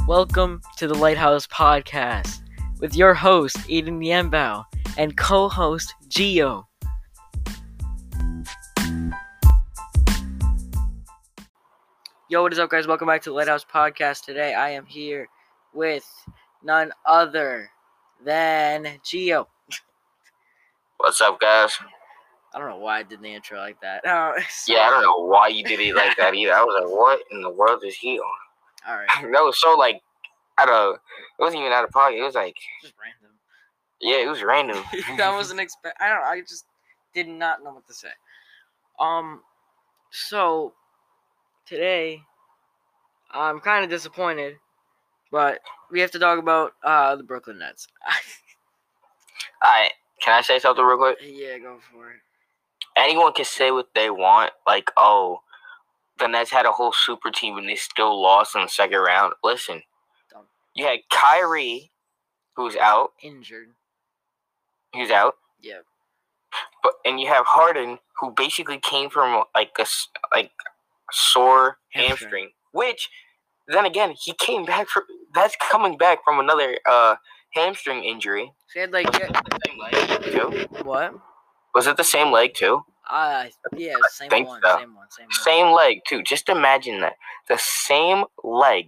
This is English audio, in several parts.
Welcome to the Lighthouse Podcast with your host, Aiden Niembao, and co-host, Gio. Yo, what is up, guys? Welcome back to the Lighthouse Podcast. Today, I am here with none other than Gio. What's up, guys? I don't know why I did the intro like that. Yeah, I don't know why you did it like that either. I was like, what in the world is he on? All right. That was so, like, it wasn't even out of pocket. It was like, Just random. yeah, it was random. That wasn't I don't know. I just did not know what to say. So today I'm kind of disappointed, but we have to talk about the Brooklyn Nets. Alright, can I say something real quick? Yeah, go for it. Anyone can say what they want, like, oh, the Nets had a whole super team and they still lost in the second round. Listen, Dumb. you had Kyrie, who's out. Injured. He's out. Yeah. And you have Harden, who basically came from a sore hamstring, which then again he came back that's coming back from another hamstring injury. So he had like the same leg too. What? Was it the same leg too? Yeah, same one, so. same one. Same leg too. Just imagine that, the same leg,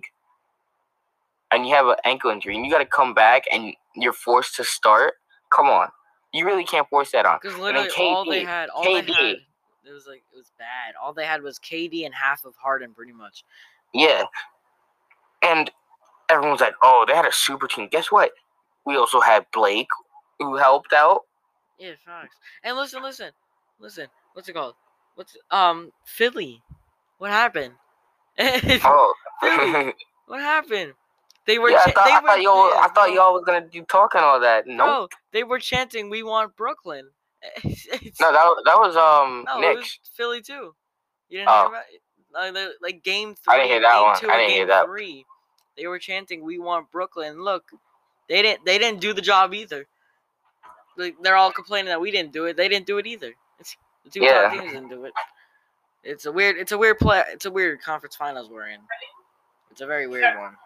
and you have an ankle injury, and you got to come back, and you're forced to start. Come on. You really can't force that on. Because literally all they had, it was bad. All they had was KD and half of Harden, pretty much. Yeah. And everyone's like, oh, they had a super team. Guess what? We also had Blake, who helped out. Yeah, facts. And listen. What's it called? Philly. What happened? Oh. Philly. What happened? They were. Yeah, I thought y'all was gonna do talking all that. No, nope. They were chanting, "We want Brooklyn." No, that was no, Knicks. It was Philly too. You didn't hear about it? Like game 3. I didn't hear that one. Game 2 I didn't hear that. 3. They were chanting, "We want Brooklyn." Look, they didn't do the job either. Like, they're all complaining that we didn't do it. They didn't do it either. The two top teams didn't do it. It's a weird play. It's a weird conference finals we're in. It's a very weird one.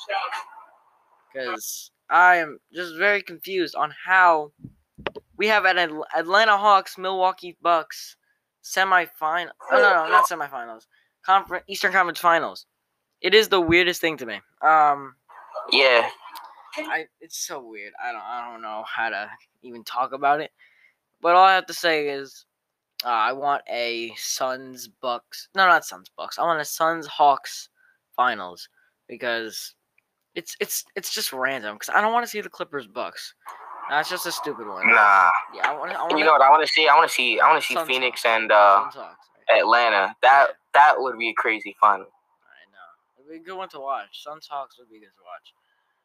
Because I am just very confused on how we have an Atlanta Hawks, Milwaukee Bucks semifinal. Oh, no, not semifinals. Eastern Conference Finals. It is the weirdest thing to me. Yeah. It's so weird. I don't know how to even talk about it. But all I have to say is, I want a Suns Bucks. No, not Suns Bucks. I want a Suns Hawks finals because it's just random. Because I don't want to see the Clippers Bucks. That's just a stupid one. Nah. Yeah, I want. You know what I want to see? I want to see Suns Phoenix Hawks. and Suns Hawks, right? Atlanta. That would be a crazy final. I know. It'd be a good one to watch. Suns Hawks would be good to watch.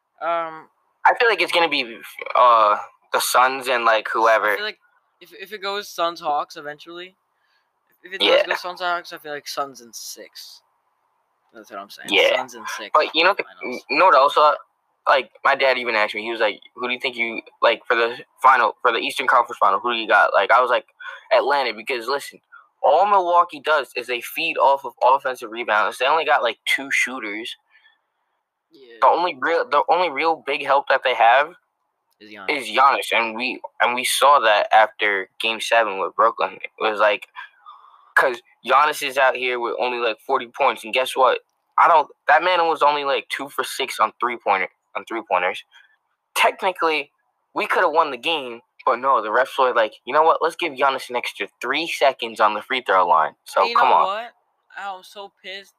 I feel like it's gonna be the Suns and like whoever. I feel like if it goes Suns Hawks eventually, if it does go Suns Hawks, I feel like Suns in 6. That's what I'm saying. Yeah. Suns in 6. But you know what also? Like, my dad even asked me, he was like, who do you think you, like, for the Eastern Conference final, who do you got? Like, I was like, Atlanta, because, listen, all Milwaukee does is they feed off of offensive rebounds. They only got, like, 2 shooters. Yeah. The only real big help that they have is Giannis. And we saw that after Game 7 with Brooklyn. It was like, because Giannis is out here with only, like, 40 points, and guess what? That man was only, like, 2 for 6 on three-pointers. Technically, we could have won the game, but no, the refs were like, you know what? Let's give Giannis an extra 3 seconds on the free throw line. So hey, come on. What? I'm so pissed.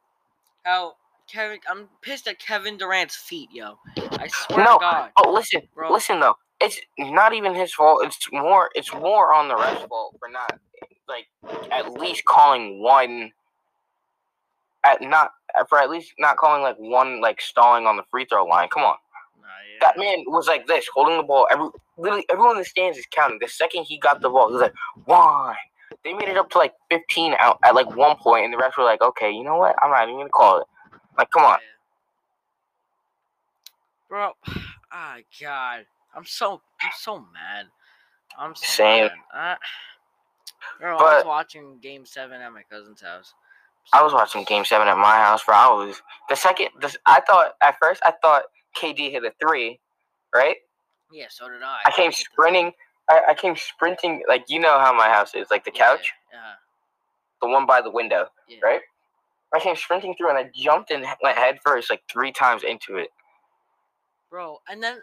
I'm pissed at Kevin Durant's feet, yo. I swear to God. Oh, listen though. It's not even his fault. It's more on the refs' fault for not, like, at least calling one. At least not calling, like, one, like, stalling on the free throw line. Come on. Yeah. That man was like this, holding the ball. Literally, everyone in the stands is counting. The second he got the ball, he was like, 1. They made it up to, like, 15 out at, like, one point, and the refs were like, okay, you know what? I'm not even going to call it. Like, come on. Bro, God. I'm so mad. I'm so Same. mad. Bro, I was watching Game 7 at my cousin's house. I was watching Game 7 at my house for hours. At first I thought KD hit a 3, right? Yeah, so did I. I came sprinting. I came sprinting, like, you know how my house is, like the couch? Yeah. The one by the window, right? I came sprinting through and I jumped and went head first like 3 times into it. Bro, and then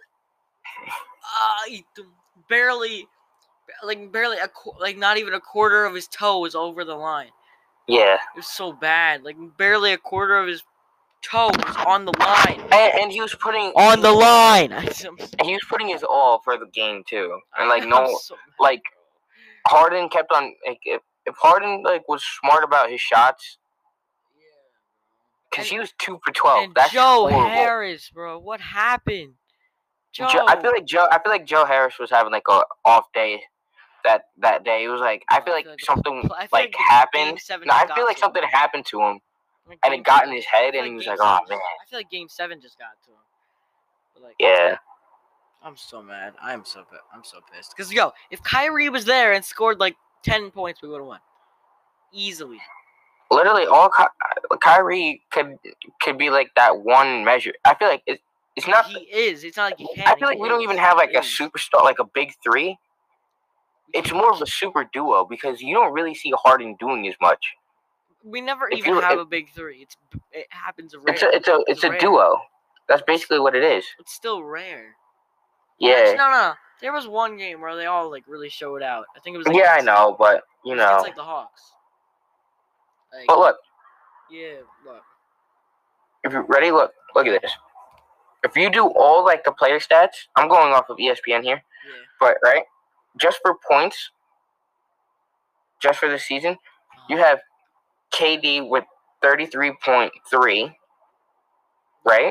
barely, not even a quarter of his toe was over the line. Yeah. It was so bad. Like, barely a quarter of his toe was on the line. And he was putting... On the line! And he was putting his all for the game, too. And, like, Harden kept on... Like, if Harden, like, was smart about his shots... Because he was 2 for 12. And that's Joe horrible. Harris, bro. What happened? I feel like Joe Harris was having, like, a off day that day. It was like... I feel like something, like, happened. No, I feel like something happened to him. And it got in his head, and he was like, "Oh man!" I feel like Game 7 just got to him. But, like, yeah. I'm so mad. I'm so pissed. Because if Kyrie was there and scored like 10 points, we would have won easily. Literally, all Kyrie could be like that one measure. I feel like it's not. He is. It's not like he can. I feel like we don't even have like a superstar, like a big 3. It's more of a super duo because you don't really see Harden doing as much. We never even have a big 3. It happens rare. It's a duo. That's basically what it is. It's still rare. Yeah. Actually, no. There was one game where they all like really showed out. I think it was. Yeah, I know, but you know. It's like the Hawks. Like, but look. Yeah, look. If you're ready, look at this. If you do all like the player stats, I'm going off of ESPN here. Yeah. But right, just for points, just for the season, you have KD with 33.3, right?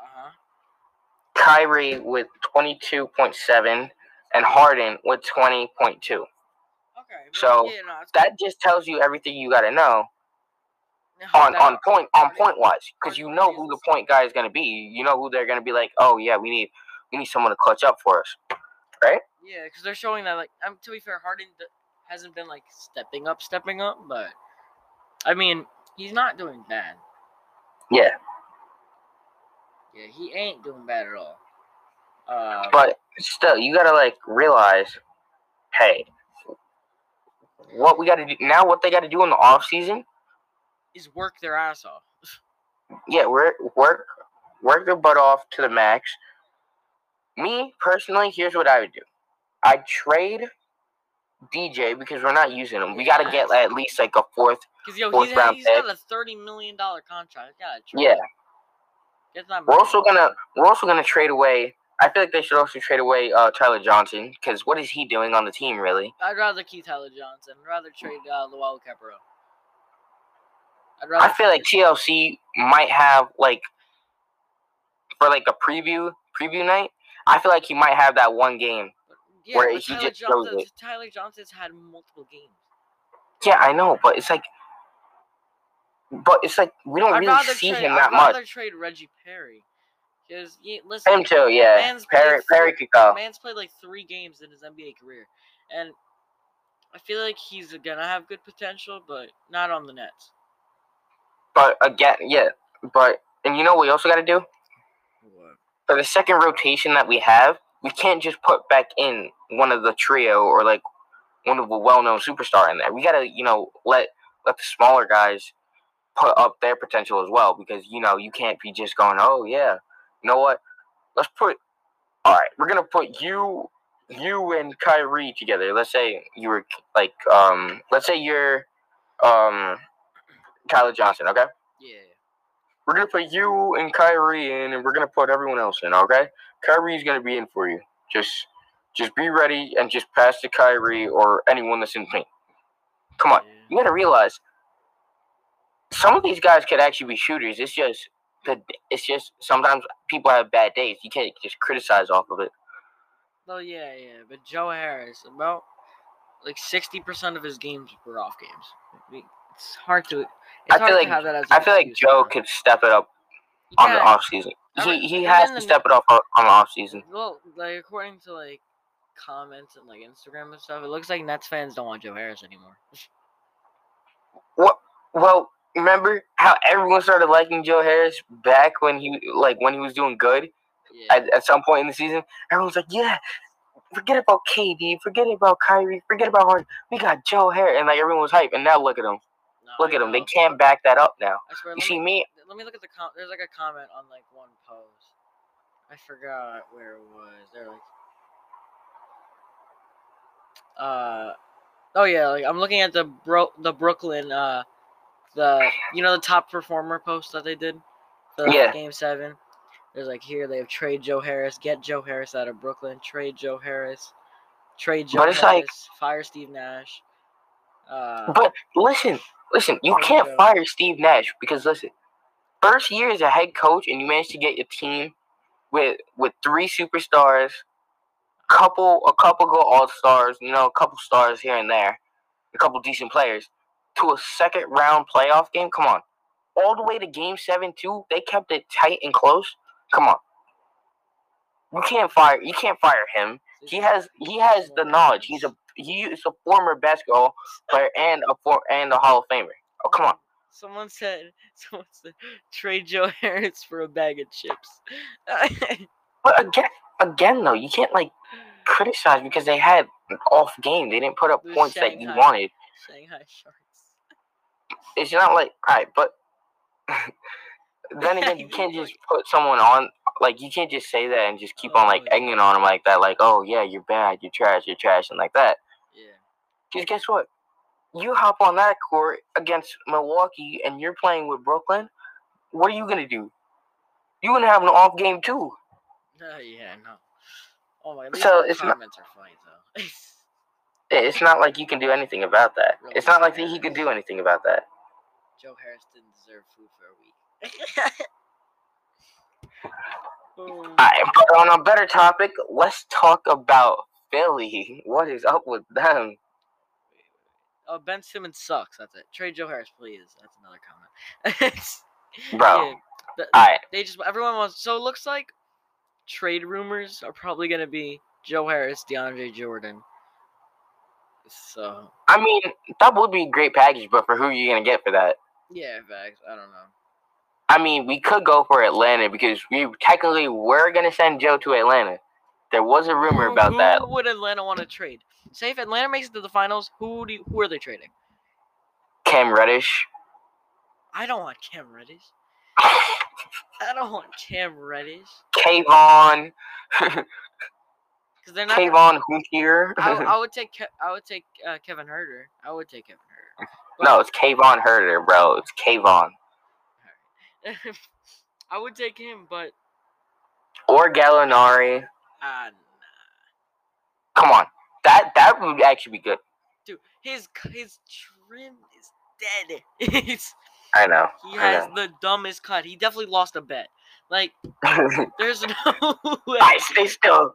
Kyrie with 22.7, and Harden with 20.2. Okay. So that just tells you everything you gotta know on point wise, because you know who the point guy is gonna be. You know who they're gonna be like. Oh yeah, we need someone to clutch up for us, right? Yeah, because they're showing that like. To be fair, Harden hasn't been like stepping up, but I mean he's not doing bad. Yeah. Yeah, he ain't doing bad at all. But still, you gotta like realize, hey, what we gotta do now. What they gotta do in the off season is work their ass off. Yeah, work their butt off to the max. Me personally, here's what I would do. I'd trade DJ because we're not using him. We gotta get at least like a fourth round he's got a $30 million contract. Yeah. We're also gonna trade away. I feel like they should also trade away Tyler Johnson because what is he doing on the team really? I'd rather keep Tyler Johnson. I'd rather trade Luau Capero. I feel like TLC might have like for like a preview night. I feel like he might have that one game where he just shows it. Tyler Johnson's had multiple games. Yeah, I know, but it's like we don't really see him that much. I'd rather trade Reggie Perry. Because, listen. Him too, yeah. Perry could go. Man's played like 3 games in his NBA career. And I feel like he's going to have good potential, but not on the Nets. But again, yeah. And you know what we also got to do? What? For the second rotation that we have, we can't just put back in one of the trio or like one of the well-known superstar in there. We got to, let the smaller guys put up their potential as well because, you can't be just going, oh, yeah. You know what? All right, we're going to put you and Kyrie together. Let's say you were like, let's say you're Tyler Johnson, okay? Yeah. We're going to put you and Kyrie in and we're going to put everyone else in, okay? Kyrie's going to be in for you. Just be ready and just pass to Kyrie or anyone that's in paint. Come on. You got to realize some of these guys could actually be shooters. It's just sometimes people have bad days. You can't just criticize off of it. Well, yeah. But Joe Harris, about like 60% of his games were off games. It's hard to. I feel like Joe could step it up on the off season. He has to step it up on the off season. Well, like according to like comments and like Instagram and stuff, it looks like Nets fans don't want Joe Harris anymore. What? Well, remember how everyone started liking Joe Harris back when he was doing good? Yeah. At some point in the season, everyone's like, yeah, forget about KD, forget about Kyrie, forget about Harden. We got Joe Harris, and like everyone was hype. And now look at him. Look at them. They can't back that up now. I swear, you see me? Let me look at the there's like a comment on like one post. I forgot where it was. They're like, oh yeah, like I'm looking at the Brooklyn the top performer post that they did for Game 7. There's like here they have trade Joe Harris, get Joe Harris out of Brooklyn, trade Joe Harris, fire Steve Nash. But listen, you can't fire Steve Nash because listen, first year as a head coach and you managed to get your team with 3 superstars, a couple good all-stars, a couple stars here and there, a couple decent players, to a second round playoff game. Come on. All the way to Game 7 too. They kept it tight and close. Come on. You can't fire him. He has the knowledge. He is a former basketball player and a Hall of Famer. Oh, come on. Someone said trade Joe Harris for a bag of chips. But again though, you can't like criticize because they had an off game. They didn't put up points that you wanted. Shanghai Sharks. It's not like alright, but then again, you can't just put someone on. Like, you can't just say that and just keep on, like, egging on them like that. Like, oh, yeah, you're bad, you're trash, and like that. Yeah. Because guess what? You hop on that court against Milwaukee and you're playing with Brooklyn, what are you going to do? You're going to have an off game, too. Yeah, no. Oh, my God. So These comments are funny, though. It's not like you can do anything about that. Really, it's not like he could do anything about that. Joe Harris didn't deserve food for a week. But on a better topic, let's talk about Philly. What is up with them? Oh, Ben Simmons sucks. That's it. Trade Joe Harris, please. That's another comment. Bro, everyone wants. So it looks like trade rumors are probably gonna be Joe Harris, DeAndre Jordan. So I mean, that would be a great package, but for who are you gonna get for that? Yeah, facts. I don't know. I mean, we could go for Atlanta because we technically were going to send Joe to Atlanta. There was a rumor about that. Who would Atlanta want to trade? Say if Atlanta makes it to the finals, who are they trading? Cam Reddish. I don't want Cam Reddish. Kayvon. Because they're not. Kayvon Hoosier. I would take Kevin Huerter. I would take Kevin Huerter. No, it's Kayvon Huerter, bro. It's Kayvon. I would take him, but or Gallinari. Nah. Come on, that would actually be good. Dude, his trim is dead. I know. He has the dumbest cut. He definitely lost a bet. Like, there's no way. Stay still.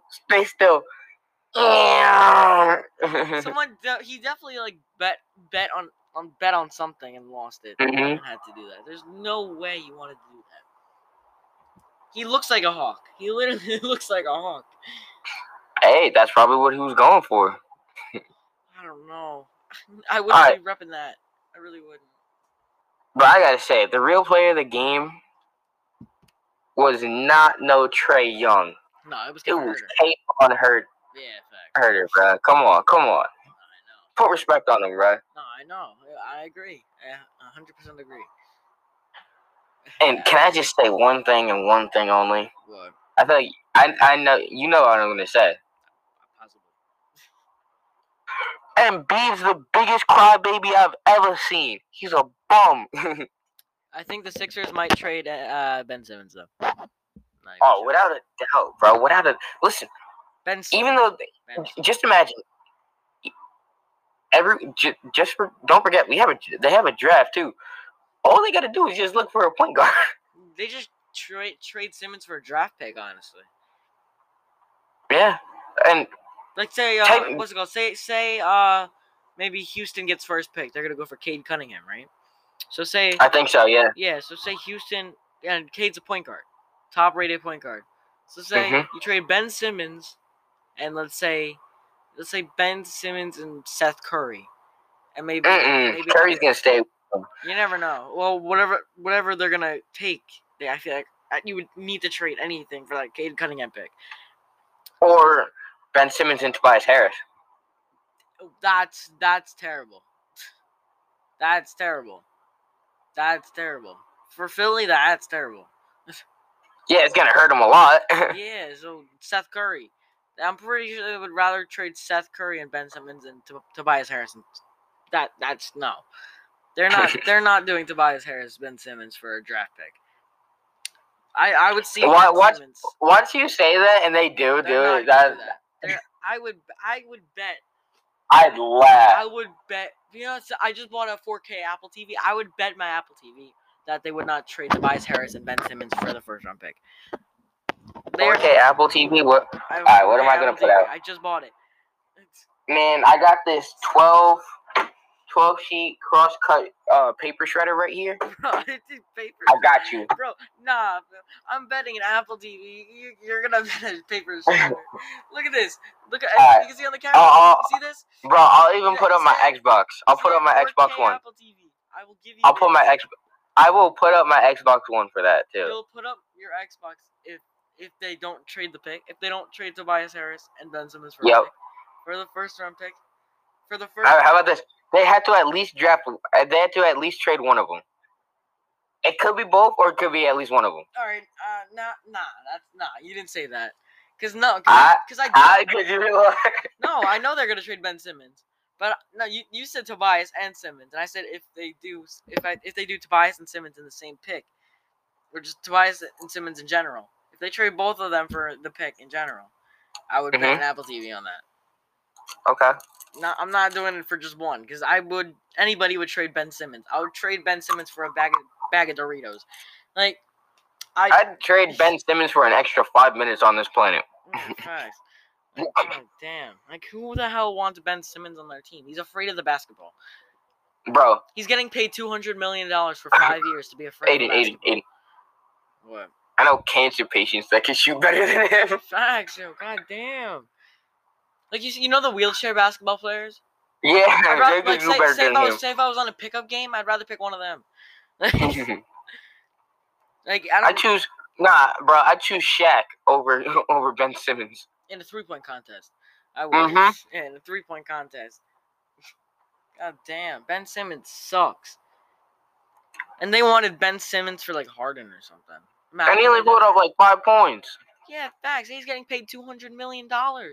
He definitely like bet on something and lost it. Mm-hmm. And had to do that. There's no way you want to do that. He looks like a hawk. He literally looks like a hawk. Hey, that's probably what he was going for. I don't know. I wouldn't be repping that. I really wouldn't. But I gotta say, the real player of the game was not no Trae Young. No, it was Kayvon Huerter. Yeah, facts. Huerter, bro. Come on. I know. Put respect on him, bro. No, I know. I agree. I 100% agree. And can I just say one thing and one thing only? What? I feel like I know you know what I'm gonna say. Possibly. Embiid's the biggest crybaby I've ever seen. He's a bum. I think the Sixers might trade Ben Simmons though. Oh, without a doubt, bro. Listen. Ben Simmons. Even though, just imagine. Don't forget they have a draft too. All they gotta do is just look for a point guard. They just trade Simmons for a draft pick, honestly. Yeah, and like say what's it called? Say maybe Houston gets first pick. They're gonna go for Cade Cunningham, right? So say I think so, yeah. Yeah, so say Houston and Cade's a point guard, top rated point guard. So say you trade Ben Simmons, and let's say Ben Simmons and Seth Curry, and maybe Curry's gonna stay You never know. Well, whatever they're gonna take, I feel like you would need to trade anything for that Cade Cunningham pick. Or Ben Simmons and Tobias Harris. That's terrible. That's terrible. That's terrible. For Philly, that's terrible. Yeah, it's gonna hurt him a lot. Yeah, so Seth Curry. I'm pretty sure they would rather trade Seth Curry and Ben Simmons and Tobias Harris. That's no. They're not doing Tobias Harris, Ben Simmons for a draft pick. I would see Ben Simmons. Once you say that and they do it, I would bet. I'd laugh. I would bet. You know, I just bought a 4K Apple TV. I would bet my Apple TV that they would not trade Tobias Harris and Ben Simmons for the first round pick. 4K Apple TV. What? Alright, what am I gonna put out? I just bought it. Man, I got this 12 sheet cross cut paper shredder right here. Bro, it's paper. I got you, bro. Nah, bro. I'm betting an Apple TV. You're gonna bet a paper shredder. Look at this. Look at you can see on the camera. You see this, bro? I'll even put up my Xbox. I'll put up my Xbox One. Apple TV. I will give you. I will put up my Xbox One for that too. You'll put up your Xbox if they don't trade the pick. If they don't trade Tobias Harris and Ben Simmons for the first round pick. For the first. How about this? They had to at least draft. They had to at least trade one of them. It could be both, or it could be at least one of them. All right. Nah. You didn't say that. Because no. No, I know they're gonna trade Ben Simmons. But no, you said Tobias and Simmons, and I said if they do Tobias and Simmons in the same pick, or just Tobias and Simmons in general, if they trade both of them for the pick in general, I would bet an Apple TV on that. Okay. No, I'm not doing it for just one, because anybody would trade Ben Simmons. I would trade Ben Simmons for a bag of Doritos. Like, I'd trade Ben Simmons for an extra 5 minutes on this planet. Facts. Like, God damn. Like, who the hell wants Ben Simmons on their team? He's afraid of the basketball. Bro. He's getting paid $200 million for 5 years to be afraid of basketball. Aiden. What? I know cancer patients that can shoot better than him. Facts, yo. God damn. Like, you know the wheelchair basketball players? Yeah. Say if I was on a pickup game, I'd rather pick one of them. Like, I'd choose Shaq over Ben Simmons. In a 3-point contest. I would. Yeah, in a 3-point contest. God damn. Ben Simmons sucks. And they wanted Ben Simmons for, like, Harden or something. And he only put up, like, 5 points. Yeah, facts. He's getting paid $200 million.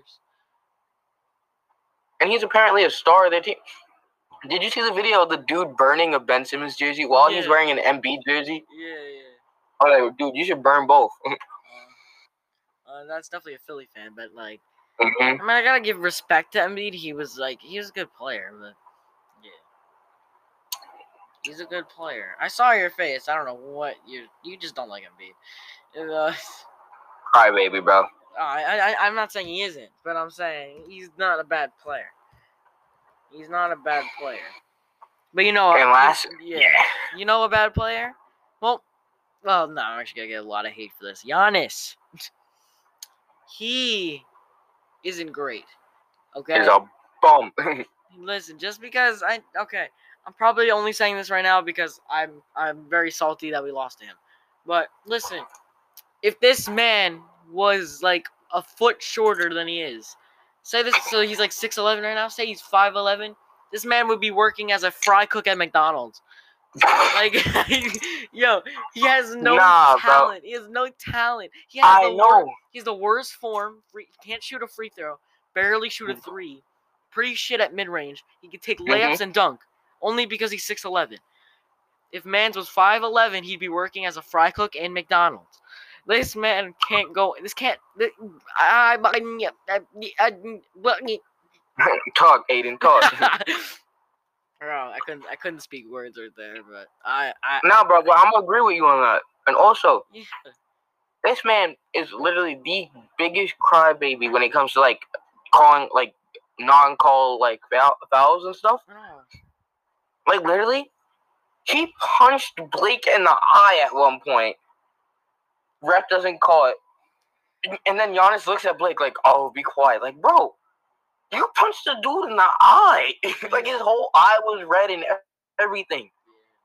And he's apparently a star of their team. Did you see the video of the dude burning a Ben Simmons jersey while he's wearing an Embiid jersey? Yeah. Oh, like, dude, you should burn both. That's definitely a Philly fan, but like, I mean, I gotta give respect to Embiid. He was a good player, but yeah, he's a good player. I saw your face. I don't know what you just don't like Embiid. Cry baby, bro. I'm not saying he isn't, but I'm saying he's not a bad player. He's not a bad player. But you know, you know a bad player? Well, no, I'm actually gonna get a lot of hate for this. Giannis. He isn't great. Okay? He's a bum. Listen, just because I'm probably only saying this right now because I'm very salty that we lost to him. But listen, if this man was like a foot shorter than he is, say this, so he's like 6'11" right now, say he's 5'11", this man would be working as a fry cook at McDonald's. Like, yo, he has no talent. Bro. He has no talent. He's the worst form. Can't shoot a free throw. Barely shoot a 3. Pretty shit at mid-range. He can take layups and dunk. Only because he's 6'11". If Mans was 5'11", he'd be working as a fry cook in McDonald's. This man can't go. This can't. Talk, Aiden. Talk. Bro, I couldn't speak words right there, but No, bro, but I'm gonna agree with you on that. And also, this man is literally the biggest crybaby when it comes to like calling like non-call like fouls and stuff. Like literally, he punched Blake in the eye at one point. Ref doesn't call it, and then Giannis looks at Blake like, "Oh, be quiet." Like, bro. You punched the dude in the eye. Like, his whole eye was red and everything.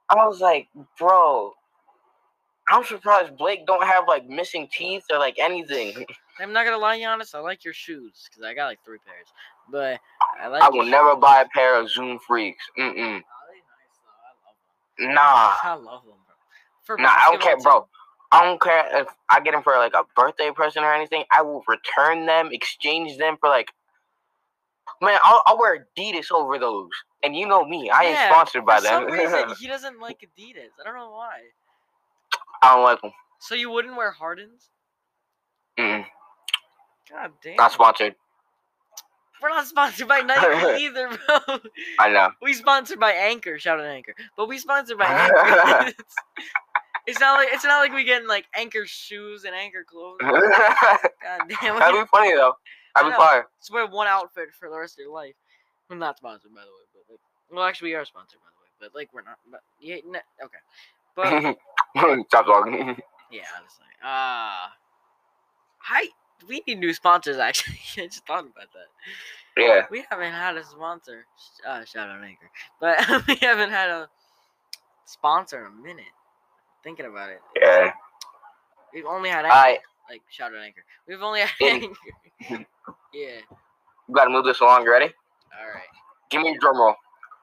I was like, bro, I'm surprised Blake don't have like missing teeth or like anything. I'm not gonna lie, Giannis. I like your shoes because I got like 3 pairs, but I will never buy a pair of Zoom Freaks. Oh, they nice though. I love them. Nah. I love them, bro. I don't care, bro. I don't care if I get them for like a birthday present or anything. I will return them, exchange them for like. Man, I'll wear Adidas over those. And you know me, I ain't sponsored by them. For some reason, he doesn't like Adidas. I don't know why. I don't like them. So you wouldn't wear Hardens? Mm. God damn. Not sponsored. We're not sponsored by Nike either, bro. I know. We sponsored by Anchor. Shout out Anchor. But we sponsored by Anchor. It's not like we getting like Anchor shoes and Anchor clothes. God damn. That'd be funny though. That'd be fire. Just wear one outfit for the rest of your life. We're not sponsored, by the way, but like, well, actually, we are sponsored, by the way, but like, we're not. But yeah, okay. But stop talking. Yeah, honestly. We need new sponsors. Actually, I just thought about that. Yeah. We haven't had a sponsor. Shout out Anchor, but we haven't had a sponsor in a minute. Thinking about it. Yeah. We've only had Anchor. Like, shout out Anchor. We've only had Anchor. Yeah. You gotta move this along. You ready? Alright. Give me a drum roll.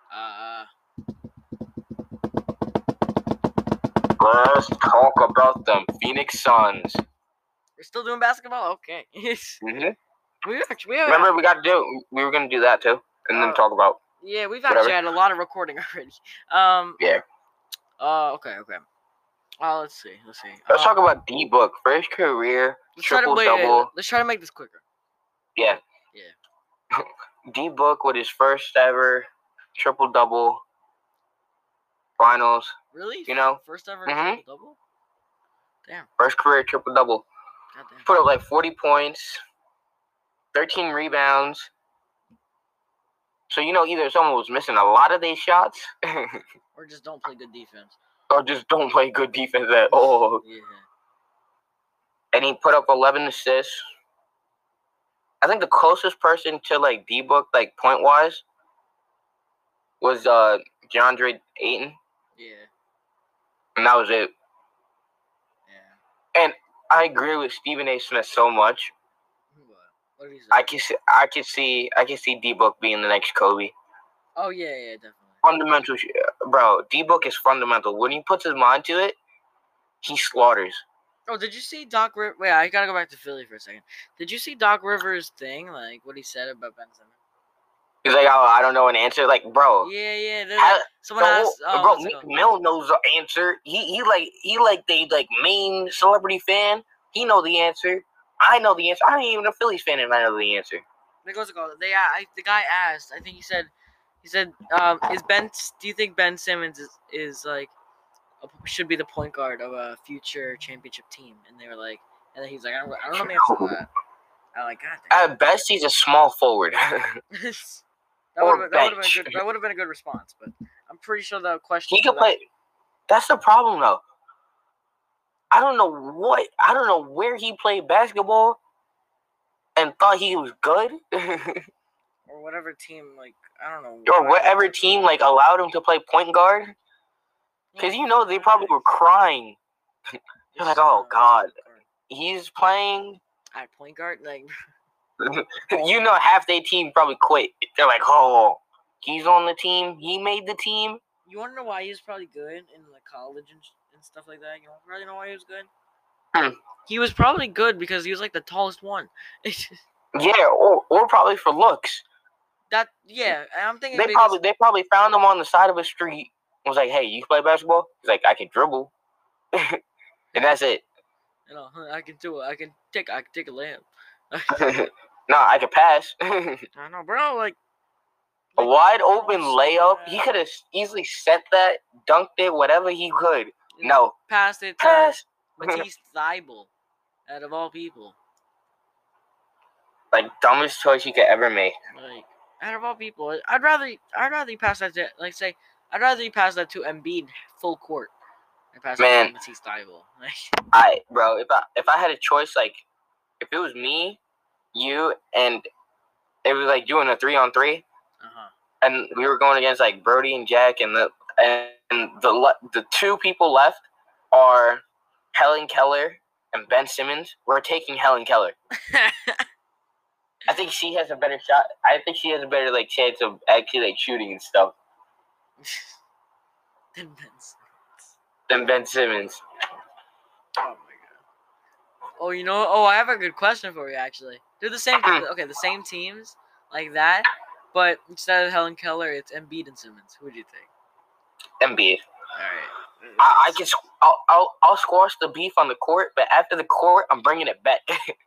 Let's talk about them Phoenix Suns. We're still doing basketball? Okay. Remember, we were gonna do that too, and then talk about. Yeah, we've actually had a lot of recording already. Yeah. Okay. Let's see. Let's talk about D-Book. First career triple-double. Let's try to make this quicker. Yeah. D-Book with his first ever triple-double finals. Really? You know? First ever triple-double? Damn. First career triple-double. Goddamn. Put up like 40 points, 13 rebounds. So, either someone was missing a lot of these shots. Or just don't play good defense. Or just don't play good defense at all. Yeah. And he put up 11 assists. I think the closest person to like D-Book, like point wise, was DeAndre Ayton. Yeah. And that was it. Yeah. And I agree with Stephen A. Smith so much. What did he say? I can see D-Book being the next Kobe. Oh yeah, definitely. Fundamental, bro. D-Book is fundamental. When he puts his mind to it, he slaughters. Oh, did you see Doc Rivers? Wait, I gotta go back to Philly for a second. Did you see Doc Rivers' thing? Like, what he said about Ben Simmons? He's like, oh, I don't know an answer. Like, bro. Yeah. Someone asked. Bro, Meek Mill knows the answer. He like the main celebrity fan. He know the answer. I know the answer. I ain't even a Phillies fan, and I know the answer. The guy asked. I think he said, do you think Ben Simmons is like should be the point guard of a future championship team? And they were like, and then he's like, I don't know the answer to that. I'm like, God damn. At best, he's a small forward. That would have been a good response, but I'm pretty sure the question. He could play. That's the problem, though. I don't know where he played basketball and thought he was good. Or whatever team, like, I don't know. Or whatever team, like, allowed him to play point guard. Because, they probably were crying. They're like, oh, God. He's playing at point guard? Like, half their team probably quit. They're like, oh, he's on the team. He made the team. You want to know why he was probably good in like college and stuff like that? You probably know why he was good? He was probably good because he was like the tallest one. Yeah, or probably for looks. I'm thinking they probably found him on the side of a street and was like, hey, you play basketball? He's like, I can dribble. And that's it. I can do it. I can take a layup. No, I can pass. I know, bro. Like a wide open layup. He could have easily set that, dunked it, whatever he could. No. Passed it to Matisse Thybulle, out of all people. Like, dumbest choice you could ever make. Like, out of all people, I'd rather you pass that to, like, say, I'd rather you pass that to Embiid full court. Man, to Matisse Thybulle. Bro, if I had a choice, like, if it was me, you, and it was like doing a 3-on-3, and we were going against like Brody and Jack and And the two people left are Helen Keller and Ben Simmons. We're taking Helen Keller. I think she has a better shot. I think she has a better chance of actually shooting and stuff than Ben Simmons. Oh my god. Oh, you know. Oh, I have a good question for you. Actually, they're the same. Okay, the same teams like that, but instead of Helen Keller, it's Embiid and Simmons. Who do you think? Embiid. All right. I'll squash the beef on the court, but after the court, I'm bringing it back.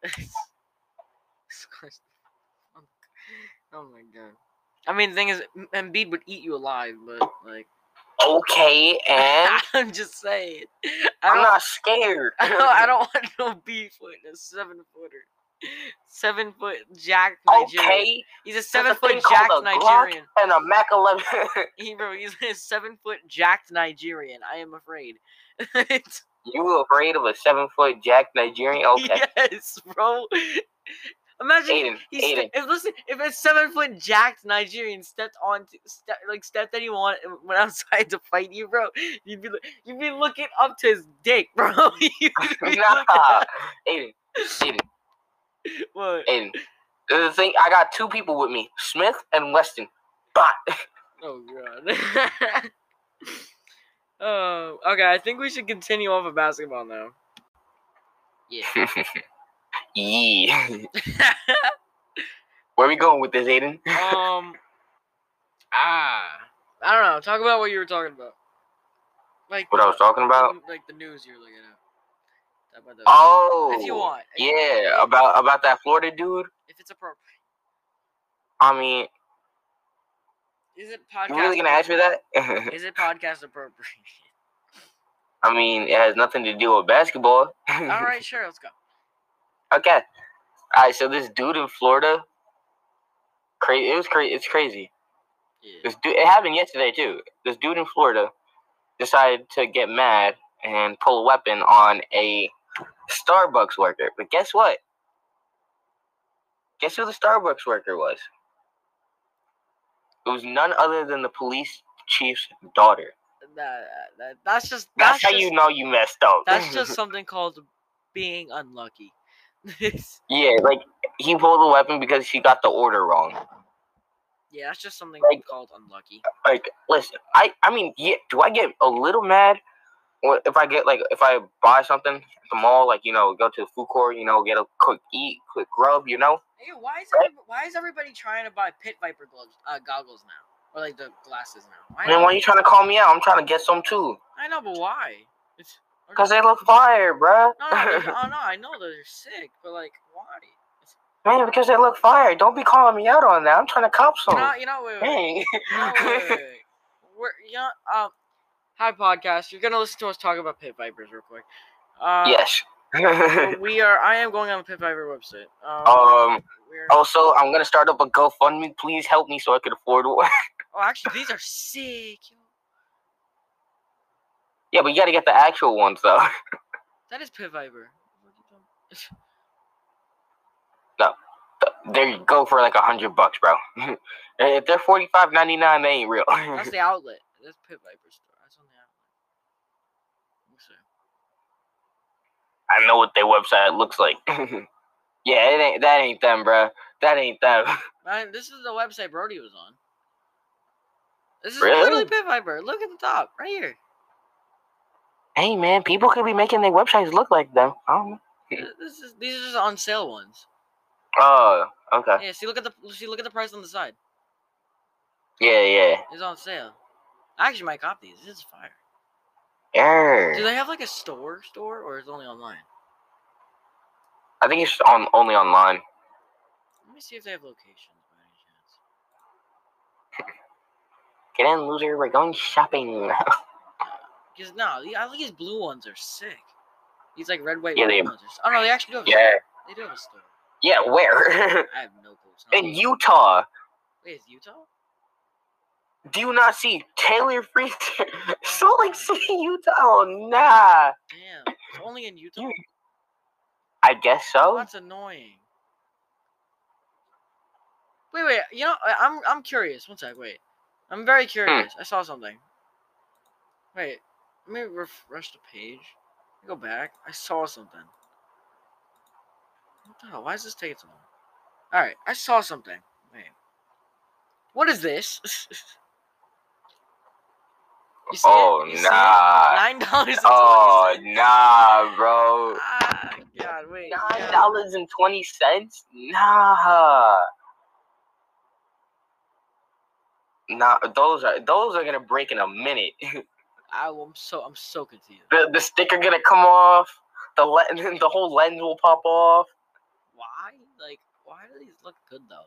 Oh my god. I mean, the thing is, Embiid would eat you alive, but Okay, and I'm just saying. I'm not scared. I don't want no beef with a 7-footer. 7-foot jacked Nigerian. Okay. He's a 7-foot jacked Nigerian. And a Mac 11. He's a 7-foot jacked Nigerian. I am afraid. You afraid of a 7-foot jacked Nigerian? Okay. Yes, bro. Imagine Aiden. If a 7-foot jacked Nigerian stepped anyone went outside to fight you, bro, you'd be looking up to his dick, bro. Nah, Aiden. What? Aiden. The thing, I got two people with me, Smith and Weston. Bot. Oh god. Oh, okay. I think we should continue off of basketball now. Yeah. Yeah. Where are we going with this, Aiden? I don't know. Talk about what you were talking about. What I was talking about? Like the news you're looking at. If you want. Yeah, about that Florida dude. If it's appropriate. I mean, is it podcast? You really gonna ask me that? Is it podcast appropriate? I mean, it has nothing to do with basketball. All right, sure, let's go. Okay. All right, so this dude in Florida, it's crazy. Yeah. This dude, it happened yesterday too. This dude in Florida decided to get mad and pull a weapon on a Starbucks worker. But guess what? Guess who the Starbucks worker was? It was none other than the police chief's daughter. That's how you know you messed up. That's just something called being unlucky. Yeah, he pulled the weapon because she got the order wrong. Yeah, that's just something called unlucky. Listen, I mean, yeah, do I get a little mad if I buy something at the mall, go to the food court, get a quick eat, quick grub, Hey, why is everybody trying to buy Pit Viper goggles now, or the glasses now? Why are you trying to call me out? I'm trying to get some too. I know, but why? Because they look fire, bruh. No, I know they're sick, but why? Man, because they look fire. Don't be calling me out on that. I'm trying to cop some. Wait. Hi, podcast. You're gonna listen to us talk about Pit Vipers real quick. Yes. I am going on the Pit Viper website. Also, I'm gonna start up a GoFundMe. Please help me so I can afford one. Oh, actually, these are sick. Yeah, but you gotta get the actual ones though. That is Pit Viper. No, there you go for $100, bro. If they're $45.99, they ain't real. That's the outlet. That's Pit Viper store. That's on the outlet. I know what their website looks like. Yeah, that ain't them, bro. That ain't them. Man, this is the website Brody was on. This is really? Literally Pit Viper. Look at the top, right here. Hey, man, people could be making their websites look like them. I don't know. These are just on sale ones. Oh, okay. Yeah, look at the price on the side. Yeah. It's on sale. I actually might cop these. This is fire. Yeah. Do they have a store, or is it only online? I think it's only online. Let me see if they have locations by any chance. Get in, loser. We're going shopping. Because I think these blue ones are sick. These red, white, blue ones are sick. Oh no, they actually do have. Yeah. They do have a store. Yeah, where? I have no clue. In Utah. Wait, it's Utah? Do you not see Taylor Freezer? Salt Lake City, Utah? Oh, nah. Damn. It's only in Utah? I guess so. Oh, that's annoying. Wait. I'm curious. One sec, wait. I'm very curious. I saw something. Wait, let me refresh the page. Go back. I saw something. What the hell? Why is this taking so long? Alright, I saw something. Wait. What is this? You see oh, it? You nah. See it? $9.20. Oh, nah, bro. Ah, God, wait. $9.20? Nah. Nah, those are gonna break in a minute. I'm so confused. The sticker gonna come off. The whole lens will pop off. Why? Like, why do these look good though?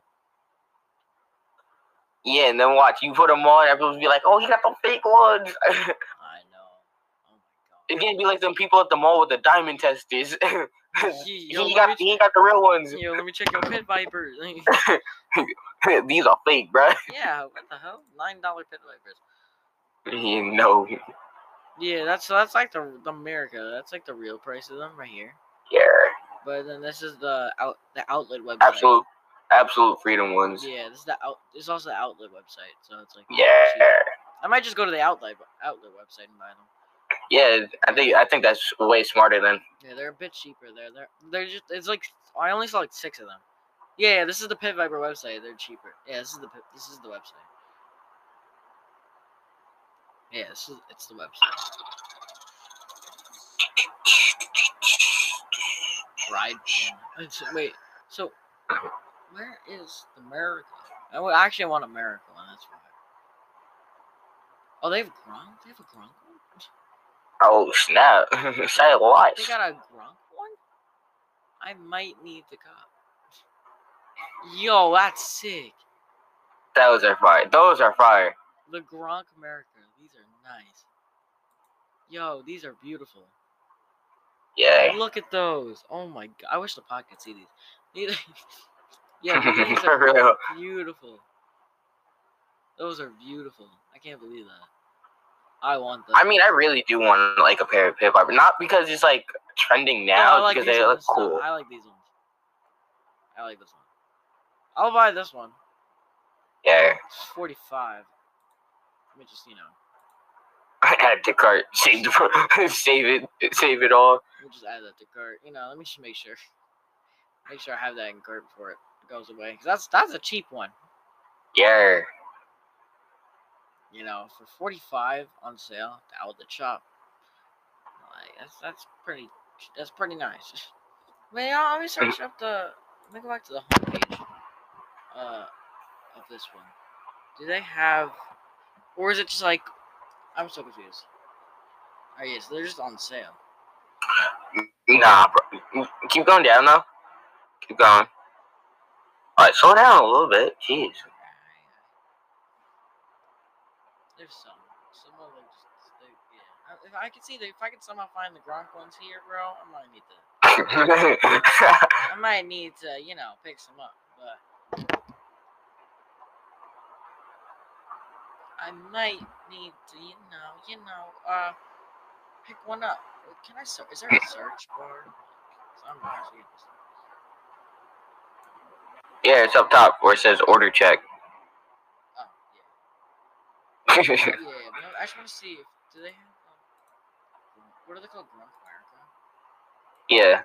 Yeah, and then watch, you put them on, everyone's be like, "Oh, he got the fake ones." I know. Oh my god. It's gonna be like them people at the mall with the diamond testers. he got the real ones. Yo, let me check your pit vipers. These are fake, bro. Yeah, what the hell? $9 pit vipers. You know. Yeah, that's like the America. That's like the real price of them right here. Yeah. But then this is the outlet website. Absolute freedom ones. Yeah, this is also the outlet website, so it's like yeah. Cheap. I might just go to the outlet website and buy them. Yeah, I think that's way smarter than. Yeah, they're a bit cheaper. They're just it's like I only saw like 6 of them. Yeah, this is the Pit Viper website. They're cheaper. Yeah, this is the website. Yeah, it's the website. Ride pin. Wait, so where is America? Actually, I want America one. That's why. Oh, they have Gronk. They have a Gronk one. Oh snap! Say what? They got a Gronk one. I might need the cop. Yo, that's sick. Those are fire. The Gronk America. These are nice. Yo, these are beautiful. Yeah. Look at those. Oh my god. I wish the pod could see these. Yeah, these are beautiful. Those are beautiful. I can't believe that. I want them. I mean, I really do want like a pair of Pit Viper. Not because it's like trending now, like because they look cool. No, I like these ones. I like this one. I'll buy this one. Yeah. It's 45. Let me just, add to cart. Save it all. We'll just add that to cart. Let me just make sure. Make sure I have that in cart before it goes away. Cause that's a cheap one. Yeah. For 45 on sale out of the shop. Like that's pretty nice. Wait, let me search up let me go back to the homepage. Of this one. Do they have, or is it just like? I'm so confused. Oh yeah, so they're just on sale. Nah, bro. Keep going down now. Keep going. Alright, slow down a little bit. Jeez. There's some of them yeah. If I could somehow find the Gronk ones here, bro, I might need to. Pick some up, but I might need to, pick one up. Can I search? Is there a search bar? Yeah, it's up top where it says order check. Oh, yeah. Yeah, but I just want to see do they have, what are they called? Gronk America? Yeah.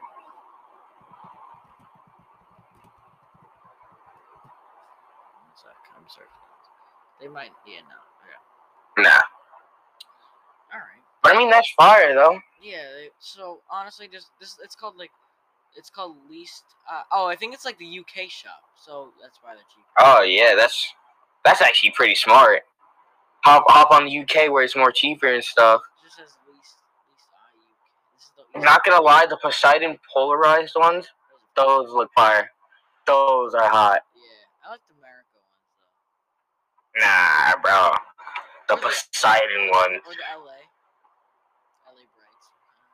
I'm searching. They might, no. Okay. Nah. Alright. But I mean, that's fire, though. Yeah, so honestly, it's called least, I think it's like the UK shop, so that's why they're cheap. Oh, yeah, that's actually pretty smart. Hop on the UK where it's more cheaper and stuff. It just says least UK. Not gonna lie, the Poseidon polarized ones, those look fire. Those are hot. Yeah, I like the America ones, though. Nah, bro. The Poseidon ones. Or the LA Brights.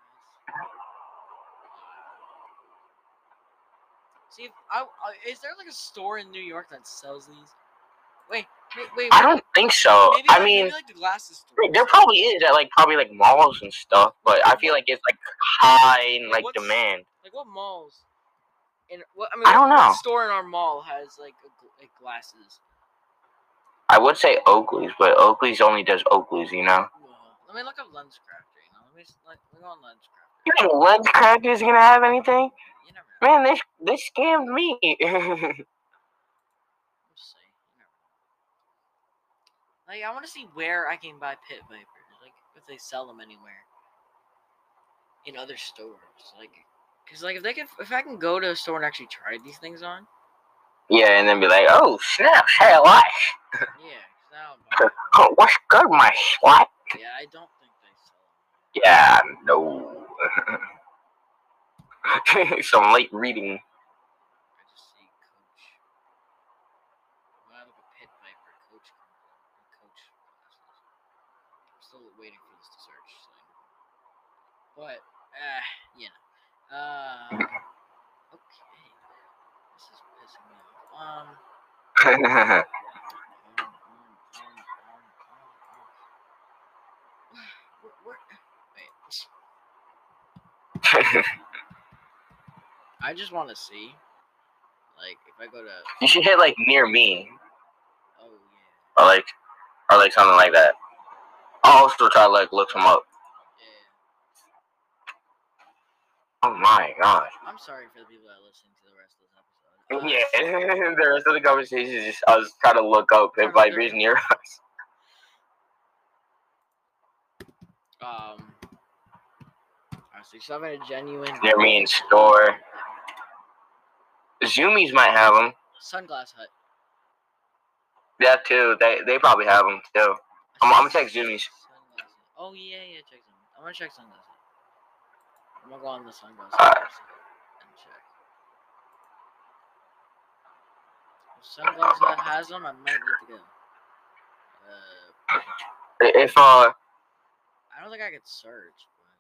See, is there like a store in New York that sells these? Wait. I don't think so. Maybe like the glasses store. There probably is at probably malls and stuff, but I feel like it's high in demand. Like what malls? I don't know. What store in our mall has like glasses? I would say Oakley's, but Oakley's only does Oakley's, Let me look up LensCrafter. You know, let me go on LensCrafter. You think LensCrafter is gonna have anything? You never know. Man, they scammed me. We'll see. You never know. Like, I want to see where I can buy Pit Vipers. Like, if they sell them anywhere in other stores. Like, cause like if I can go to a store and actually try these things on. Yeah, and then be like, oh snap, hey what? Yeah, now. Oh, what's good, my slut? Yeah, I don't think they sell them. Yeah, no. Some late reading. I just see Coach. Well, I look at Pit Viper, Coach classes. I'm still waiting for this to search. So. But, you know. Okay. This is pissing me off. Wait. I just want to see, like, if I go to. You should hit like near me. Oh yeah. Or like something like that. I'll also try to like look them up. Yeah. Oh my god. I'm sorry for the people that listen to the rest of this episode. Yeah, the rest of the conversation is just us trying to look up Pit Vipers near us. So you still have a genuine. Near me in store. Zoomies might have them. Sunglass Hut. Yeah, too. They probably have them too. I'm gonna check Zoomies. Oh yeah, check them. I'm gonna check Sunglass Hut. I'm gonna go on the Sunglass Hut and check. If Sunglass Hut has them, I might need to go. If I don't think I could search, but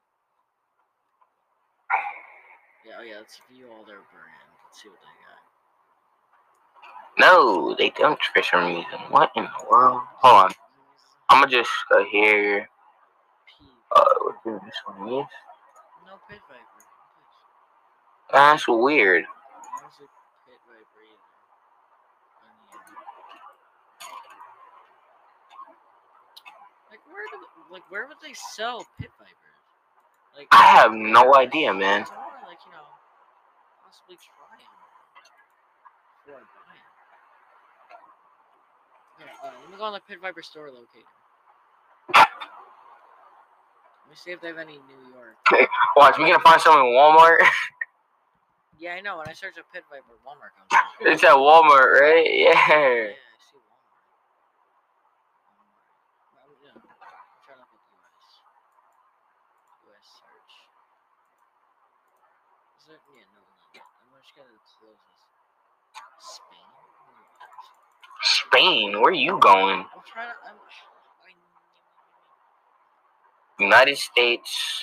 yeah, oh yeah, let's view all their brands. Let's see what they got. No, they don't for some reason. What in the world? Hold on. I'm gonna just go here. What is this one? Yes. No Pit Viper. That's weird. I don't see Pit Viper either. Like where would they sell Pit Vipers? Like I have no idea, man. I wanna possibly try them before I buy them. Yeah, let me go on the Pit Viper store locator. Let me see if they have any in New York. Watch, we gonna find some in Walmart. Yeah, I know. When I search a Pit Viper, Walmart comes up. It's at Walmart, right? Yeah. Yeah, I see Walmart. I'm trying to look at US search. Is there? Yeah, no. I'm just gonna close this. Spain. Spain? Where are you going? I'm trying to. United States.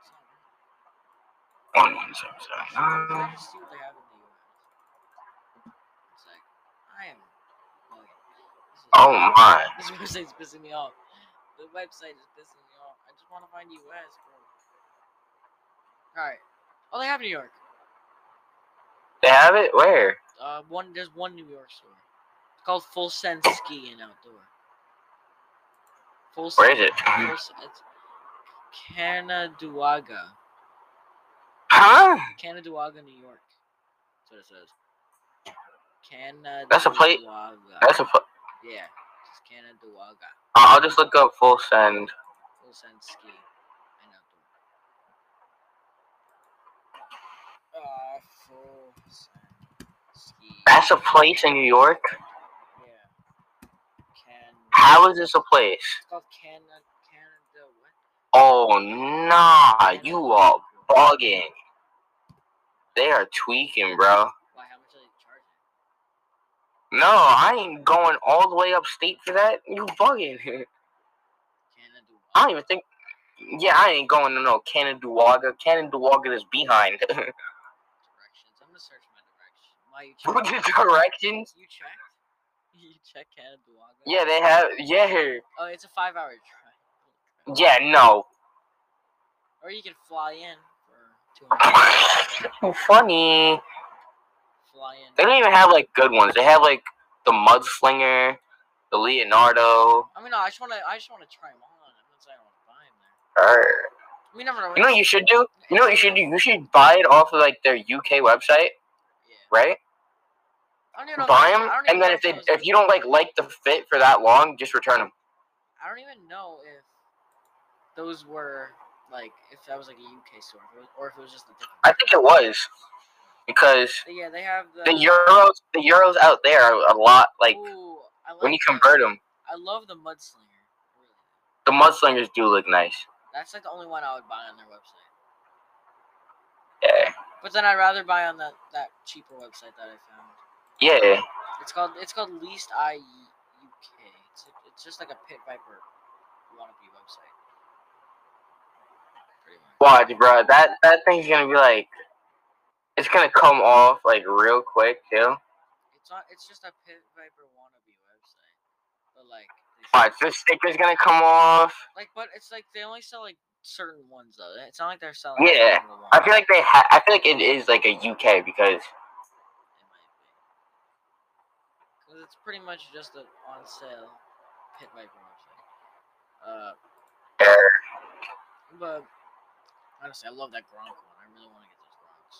I just see what they have in the US. It's like, I am. Oh my. This website's pissing me off. The website is pissing me off. I just want to find US, bro. Alright. Oh, they have New York. They have it? Where? There's one New York store. It's called Full Sense Ski and Outdoor. Where is it? It's Canandaigua. Huh? Canandaigua, New York. That's what it says. Canandaigua. That's a place. That's a place. Yeah, it's Canandaigua. I'll just look up Full Send. Full Send Ski and Outdoor. Full Send Ski. That's a place in New York? Yeah. How is this a place? It's called Canada what? Oh, nah. You are bugging. They are tweaking, bro. Why? How much are they charging? No, I ain't going all the way upstate for that. You bugging. I don't even think. Yeah, I ain't going to no Canandaigua. Canandaigua is behind. Directions. I'm gonna search my directions. Why you check? What directions? You checked? You check Canandaigua? Yeah, they have. Yeah. Oh, it's a 5-hour drive. Yeah, no. Or you can fly in for $200. Funny. Fly in. They don't even have like good ones. They have like the Mudslinger, the Leonardo. I mean, no, I just wanna try them on. I'm not saying I want to buy them We never know. You know what you should do? You know what you should do? You should buy it off of like their UK website, right? Buy them, and then if you don't like the fit for that long, just return them. I don't even know if those were if that was like a UK store or if it was just a different. I think it was because they have the euros out there are a lot when you convert them. I love the Mudslinger. The Mudslingers do look nice. That's like the only one I would buy on their website. Yeah. But then I'd rather buy on that cheaper website that I found. Yeah. It's called Least I UK. It's just like a Pit Viper wannabe website. Watch, bro. That thing's gonna be it's gonna come off real quick too. It's just a Pit Viper wannabe website, but watch, the sticker's gonna come off. But it's they only sell certain ones though. It's not like they're selling. Yeah, I feel like I feel like it is a UK because. It's pretty much just an on sale Pit Viper website. But honestly, I love that Gronk one. I really want to get those Gronks.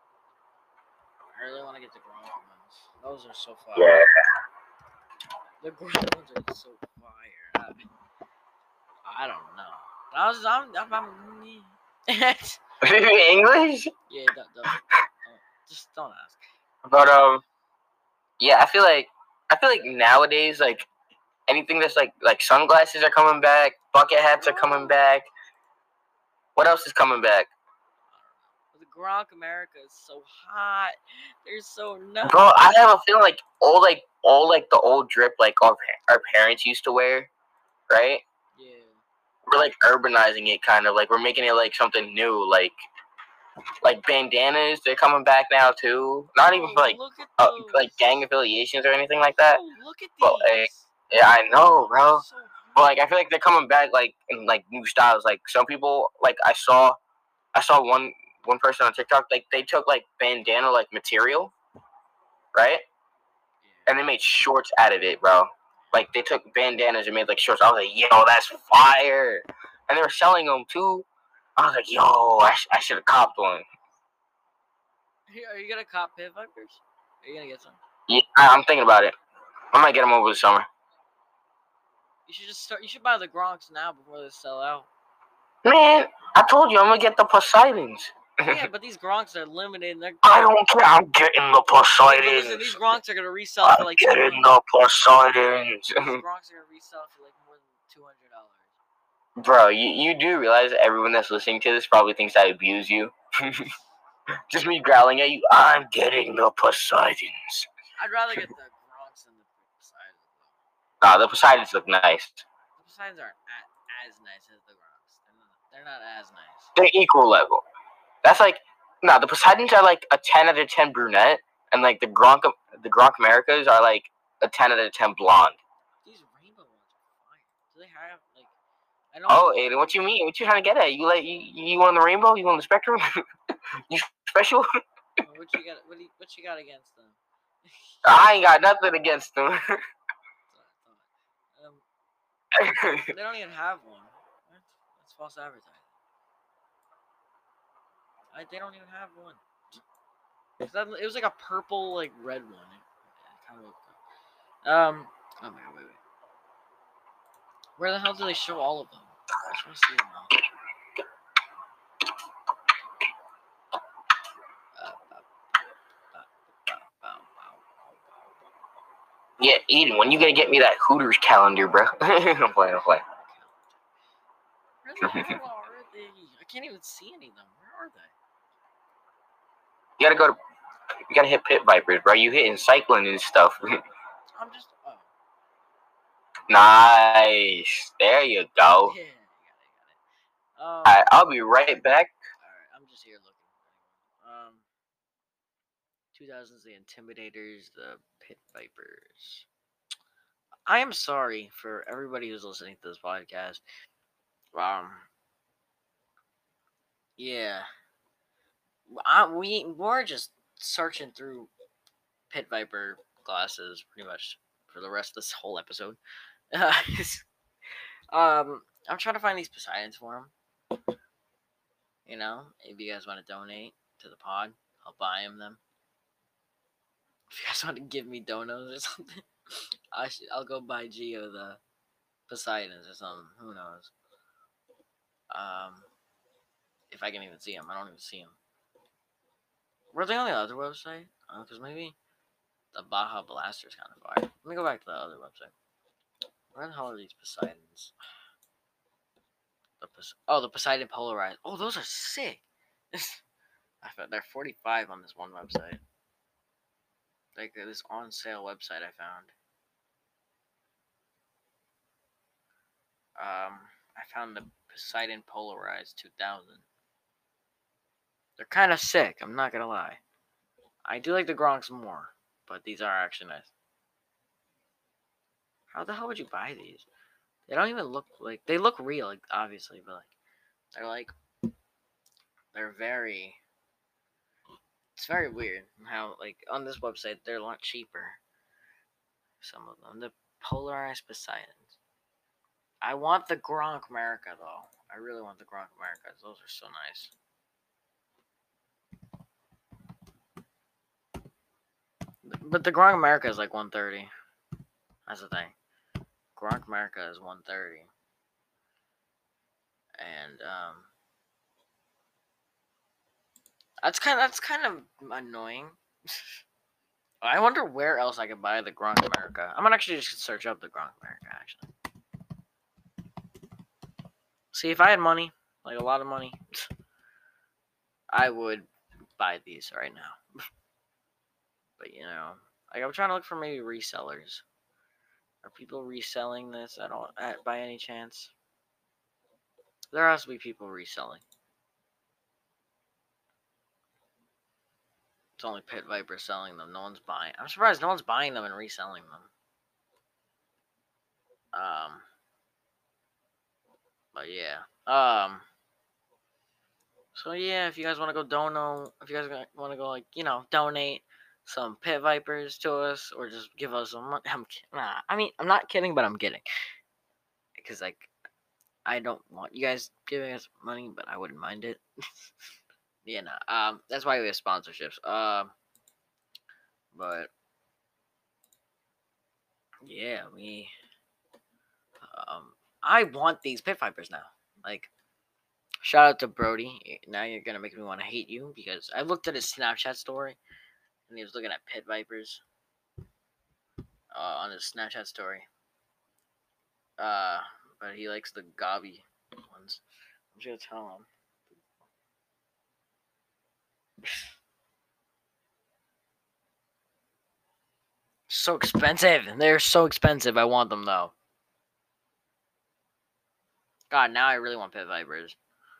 I really want to get the Gronk ones. Those are so fire. Yeah. The Gronk ones are so fire. I don't know. I'm English? Yeah, just don't ask. But yeah, I feel like nowadays anything that's like sunglasses are coming back, bucket hats are coming back. What else is coming back? The Gronk America is so hot. They're so nuts. Bro, I have a feeling all the old drip our parents used to wear, right? Yeah. We're urbanizing it kind of we're making it something new like bandanas. They're coming back now too. Not even for gang affiliations or anything like that. Oh, look at these. But yeah, I know, bro. But I feel like they're coming back in new styles. Some people I saw one person on TikTok they took bandana material, right? And they made shorts out of it, bro. They took bandanas and made shorts. I was like, yo, that's fire. And they were selling them too. I was like, yo, I should have copped one. Are you gonna cop Pit Vipers? Are you gonna get some? Yeah, I'm thinking about it. I might get them over the summer. You should just start. You should buy the Gronks now before they sell out. Man, I told you I'm gonna get the Poseidons. Yeah, but these Gronks are limited. I don't care. I'm getting the Poseidons. Listen, these Gronks are gonna resell for getting the Poseidons. These Gronks are gonna resell for more than $200. Bro, you do realize everyone that's listening to this probably thinks I abuse you. Just me growling at you. I'm getting the Poseidons. I'd rather get the Gronks than the Poseidons. Nah, the Poseidons look nice. The Poseidons aren't as nice as the Gronks. They're not as nice. They're equal level. That's the Poseidons are a 10 out of 10 brunette, and the Gronk Americas are a 10 out of 10 blonde. These rainbow ones are fire. Do they have I don't. Oh, Aiden, what you mean? What you trying to get at? You on the rainbow? You on the spectrum? You special? What you got? What you got against them? I ain't got nothing against them. They don't even have one. That's false advertising. They don't even have one. It was a purple, red one. Oh wait. Where the hell do they show all of them? I just want to see them all. Yeah, Eden, when you gonna get me that Hooters calendar, bro? I'm playing. Where the hell are they? I can't even see any of them. Where are they? You gotta hit Pit Vipers, bro. You hitting cycling and stuff. I'm just. Oh. Nice. There you go. Yeah, got it. Alright, I'll be right back. Alright, I'm just here looking. 2000s, the Intimidators, the Pit Vipers. I am sorry for everybody who's listening to this podcast. Yeah. We're just searching through Pit Viper glasses pretty much for the rest of this whole episode. I'm trying to find these Poseidons for them. You know, if you guys want to donate to the pod, I'll buy them. If you guys want to give me donos or something, I'll go buy Geo the Poseidons or something. Who knows? If I can even see them, I don't even see them. Were they on the other website? Because maybe the Baja Blaster is kind of fire. Let me go back to the other website. Where the hell are these Poseidons? The Poseidon Polarized. Oh, those are sick. I thought they're 45 on this one website. Like this on sale website I found. I found the Poseidon Polarized 2000. They're kind of sick. I'm not gonna lie. I do like the Gronks more, but these are actually nice. How the hell would you buy these? They don't even look like they look real, like, obviously, but they're very. It's very weird how on this website they're a lot cheaper. Some of them, the Polarized Poseidons. I want the Gronk America though. I really want the Gronk Americas. Those are so nice. But the Gronk America is like 130. That's the thing. Gronk America is 130. And that's kind of annoying. I wonder where else I could buy the Gronk America. I'm gonna actually just search up the Gronk America actually. See, if I had money, like a lot of money, I would buy these right now. But I'm trying to look for maybe resellers. Are people reselling this by any chance? There has to be people reselling. It's only Pit Viper selling them. No one's buying. I'm surprised no one's buying them and reselling them. But yeah. So yeah, if you guys want to go if you guys want to go donate some Pit Vipers to us, or just give us some money. I'm not kidding, but I'm kidding. Because I don't want you guys giving us money, but I wouldn't mind it. Yeah, no. That's why we have sponsorships. But yeah, I want these Pit Vipers now. Shout out to Brody. Now you're gonna make me want to hate you because I looked at his Snapchat story and he was looking at Pit Vipers on his Snapchat story. But he likes the Gavi ones. I'm just gonna tell him. So expensive. They're so expensive. I want them though. God, now I really want Pit Vipers.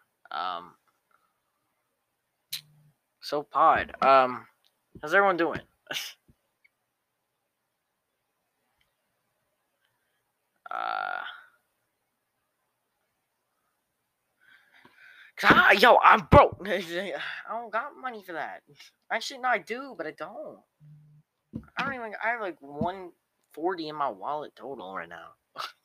So pod. How's everyone doing? Yo, I'm broke. I don't got money for that. Actually, no, I do, but I don't. I have like 140 in my wallet total right now.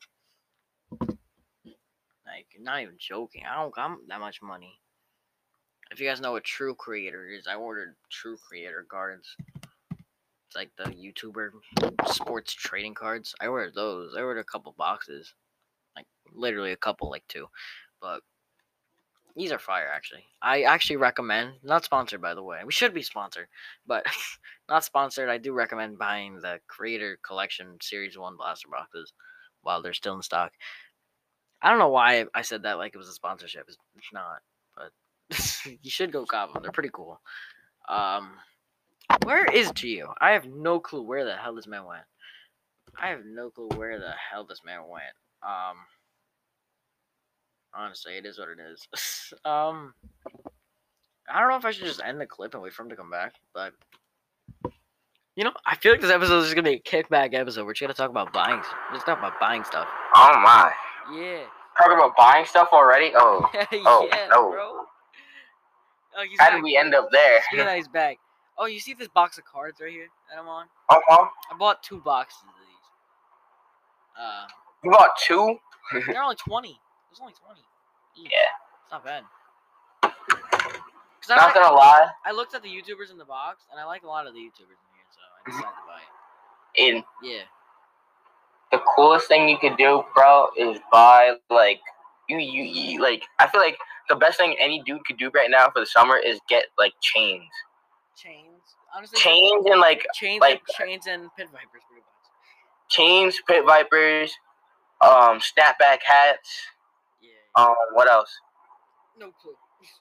Not even joking. I don't got that much money. If you guys know what True Creator is, I ordered True Creator cards. It's like the YouTuber sports trading cards. I ordered those. I ordered a couple boxes. Like, literally a couple, like 2. But these are fire, actually. I actually recommend, not sponsored, by the way. We should be sponsored, but not sponsored. I do recommend buying the Creator Collection Series 1 blaster boxes while they're still in stock. I don't know why I said that like it was a sponsorship. It's not, but you should go cop them. They're pretty cool. Where is Gio? I have no clue where the hell this man went. Honestly, it is what it is. I don't know if I should just end the clip and wait for him to come back, but I feel like this episode is gonna be a kickback episode. We're just gonna talk about buying. Let's talk about buying stuff. Oh my. Yeah. Talking about buying stuff already? Oh. Yeah, no. Bro. Oh, How did we end up there? Speaking of, he's back. Oh, you see this box of cards right here that I'm on? Uh-huh. I bought 2 boxes of these. You bought 2? They're only 20. There's only 20 each. Yeah. It's not bad. Not gonna lie. I looked at the YouTubers in the box, and I like a lot of the YouTubers in here, so I decided to buy it. Yeah. The coolest thing you could do, bro, is buy like you like. I feel like the best thing any dude could do right now for the summer is get like chains. Chains, honestly. Chains and chains and pit vipers, pretty much. Chains, pit vipers, snapback hats. Yeah. What else? No clue.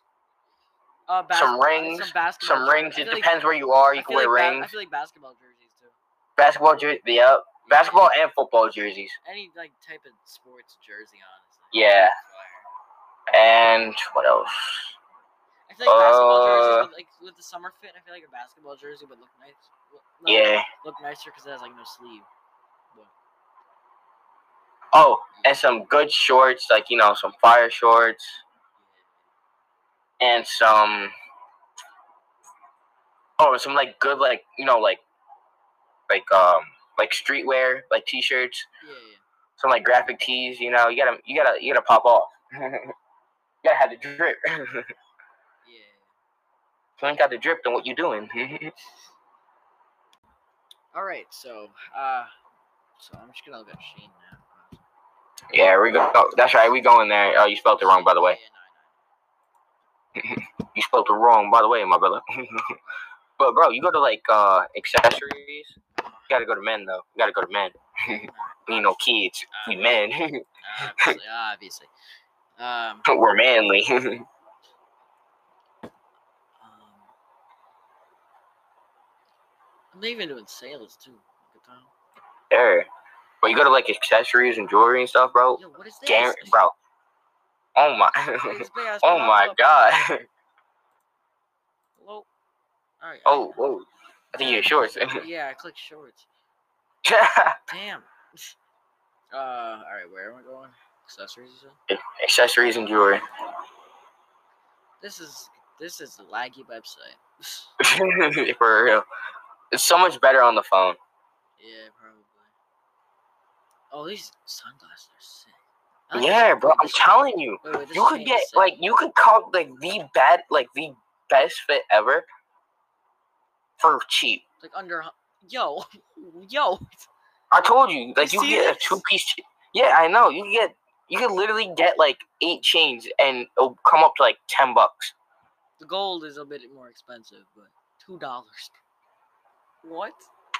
Some rings. Some rings. It depends where you are. You can wear rings. I feel like basketball jerseys too. Basketball jersey. Yep. Basketball and football jerseys. Any like type of sports jersey, honestly. Yeah. And what else? I feel like basketball jerseys with the summer fit. I feel like a basketball jersey would look nice. Look nicer because it has like no sleeve. Oh, and some good shorts, like some fire shorts, and some some like good like streetwear, like t-shirts. Yeah. Some like graphic tees. You gotta pop off. You gotta have the drip. Yeah. If you ain't got the drip, then what you doing? All right, so I'm just gonna look at Shane now. Yeah, we go. Oh, that's right. We going there. Oh, you spelled it wrong, by the way. Yeah, You spelled it wrong, by the way, my brother. But bro, you go to like accessories. You gotta go to men though. You gotta go to men. We ain't no kids. We men. Obviously. We're manly. I'm even doing sales too. Sure. But you go to like accessories and jewelry and stuff, bro. Yo, what is this? Bro. Oh my. Oh my god. Hello. All right. Oh. I think you're shorts. Yeah, I clicked shorts. Damn. All right. Where am I going? Accessories. Accessories and jewelry. This is a laggy website. For real. It's so much better on the phone. Yeah, probably. Oh, these sunglasses are sick. Yeah, bro, I'm telling you. Wait, you could get you could call like the best fit ever for cheap. Like under yo. I told you, like you get a 2-piece. Yeah, I know. You could literally get like 8 chains and it'll come up to like $10. The gold is a bit more expensive, but $2. What?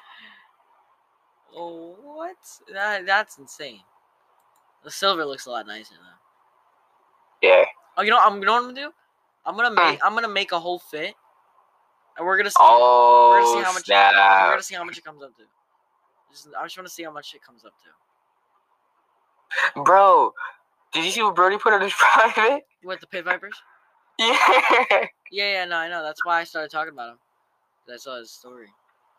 Oh, what? That's insane. The silver looks a lot nicer though. Yeah. Oh, you know what I'm gonna do? I'm gonna make a whole fit, and we're gonna see. We're gonna see how much. Snap. We're gonna see how much it comes up to. I just want to see how much it comes up to. Bro, did you see what Brody put on his private? With the pit vipers? Yeah. Yeah. No, I know. That's why I started talking about him. I saw his story.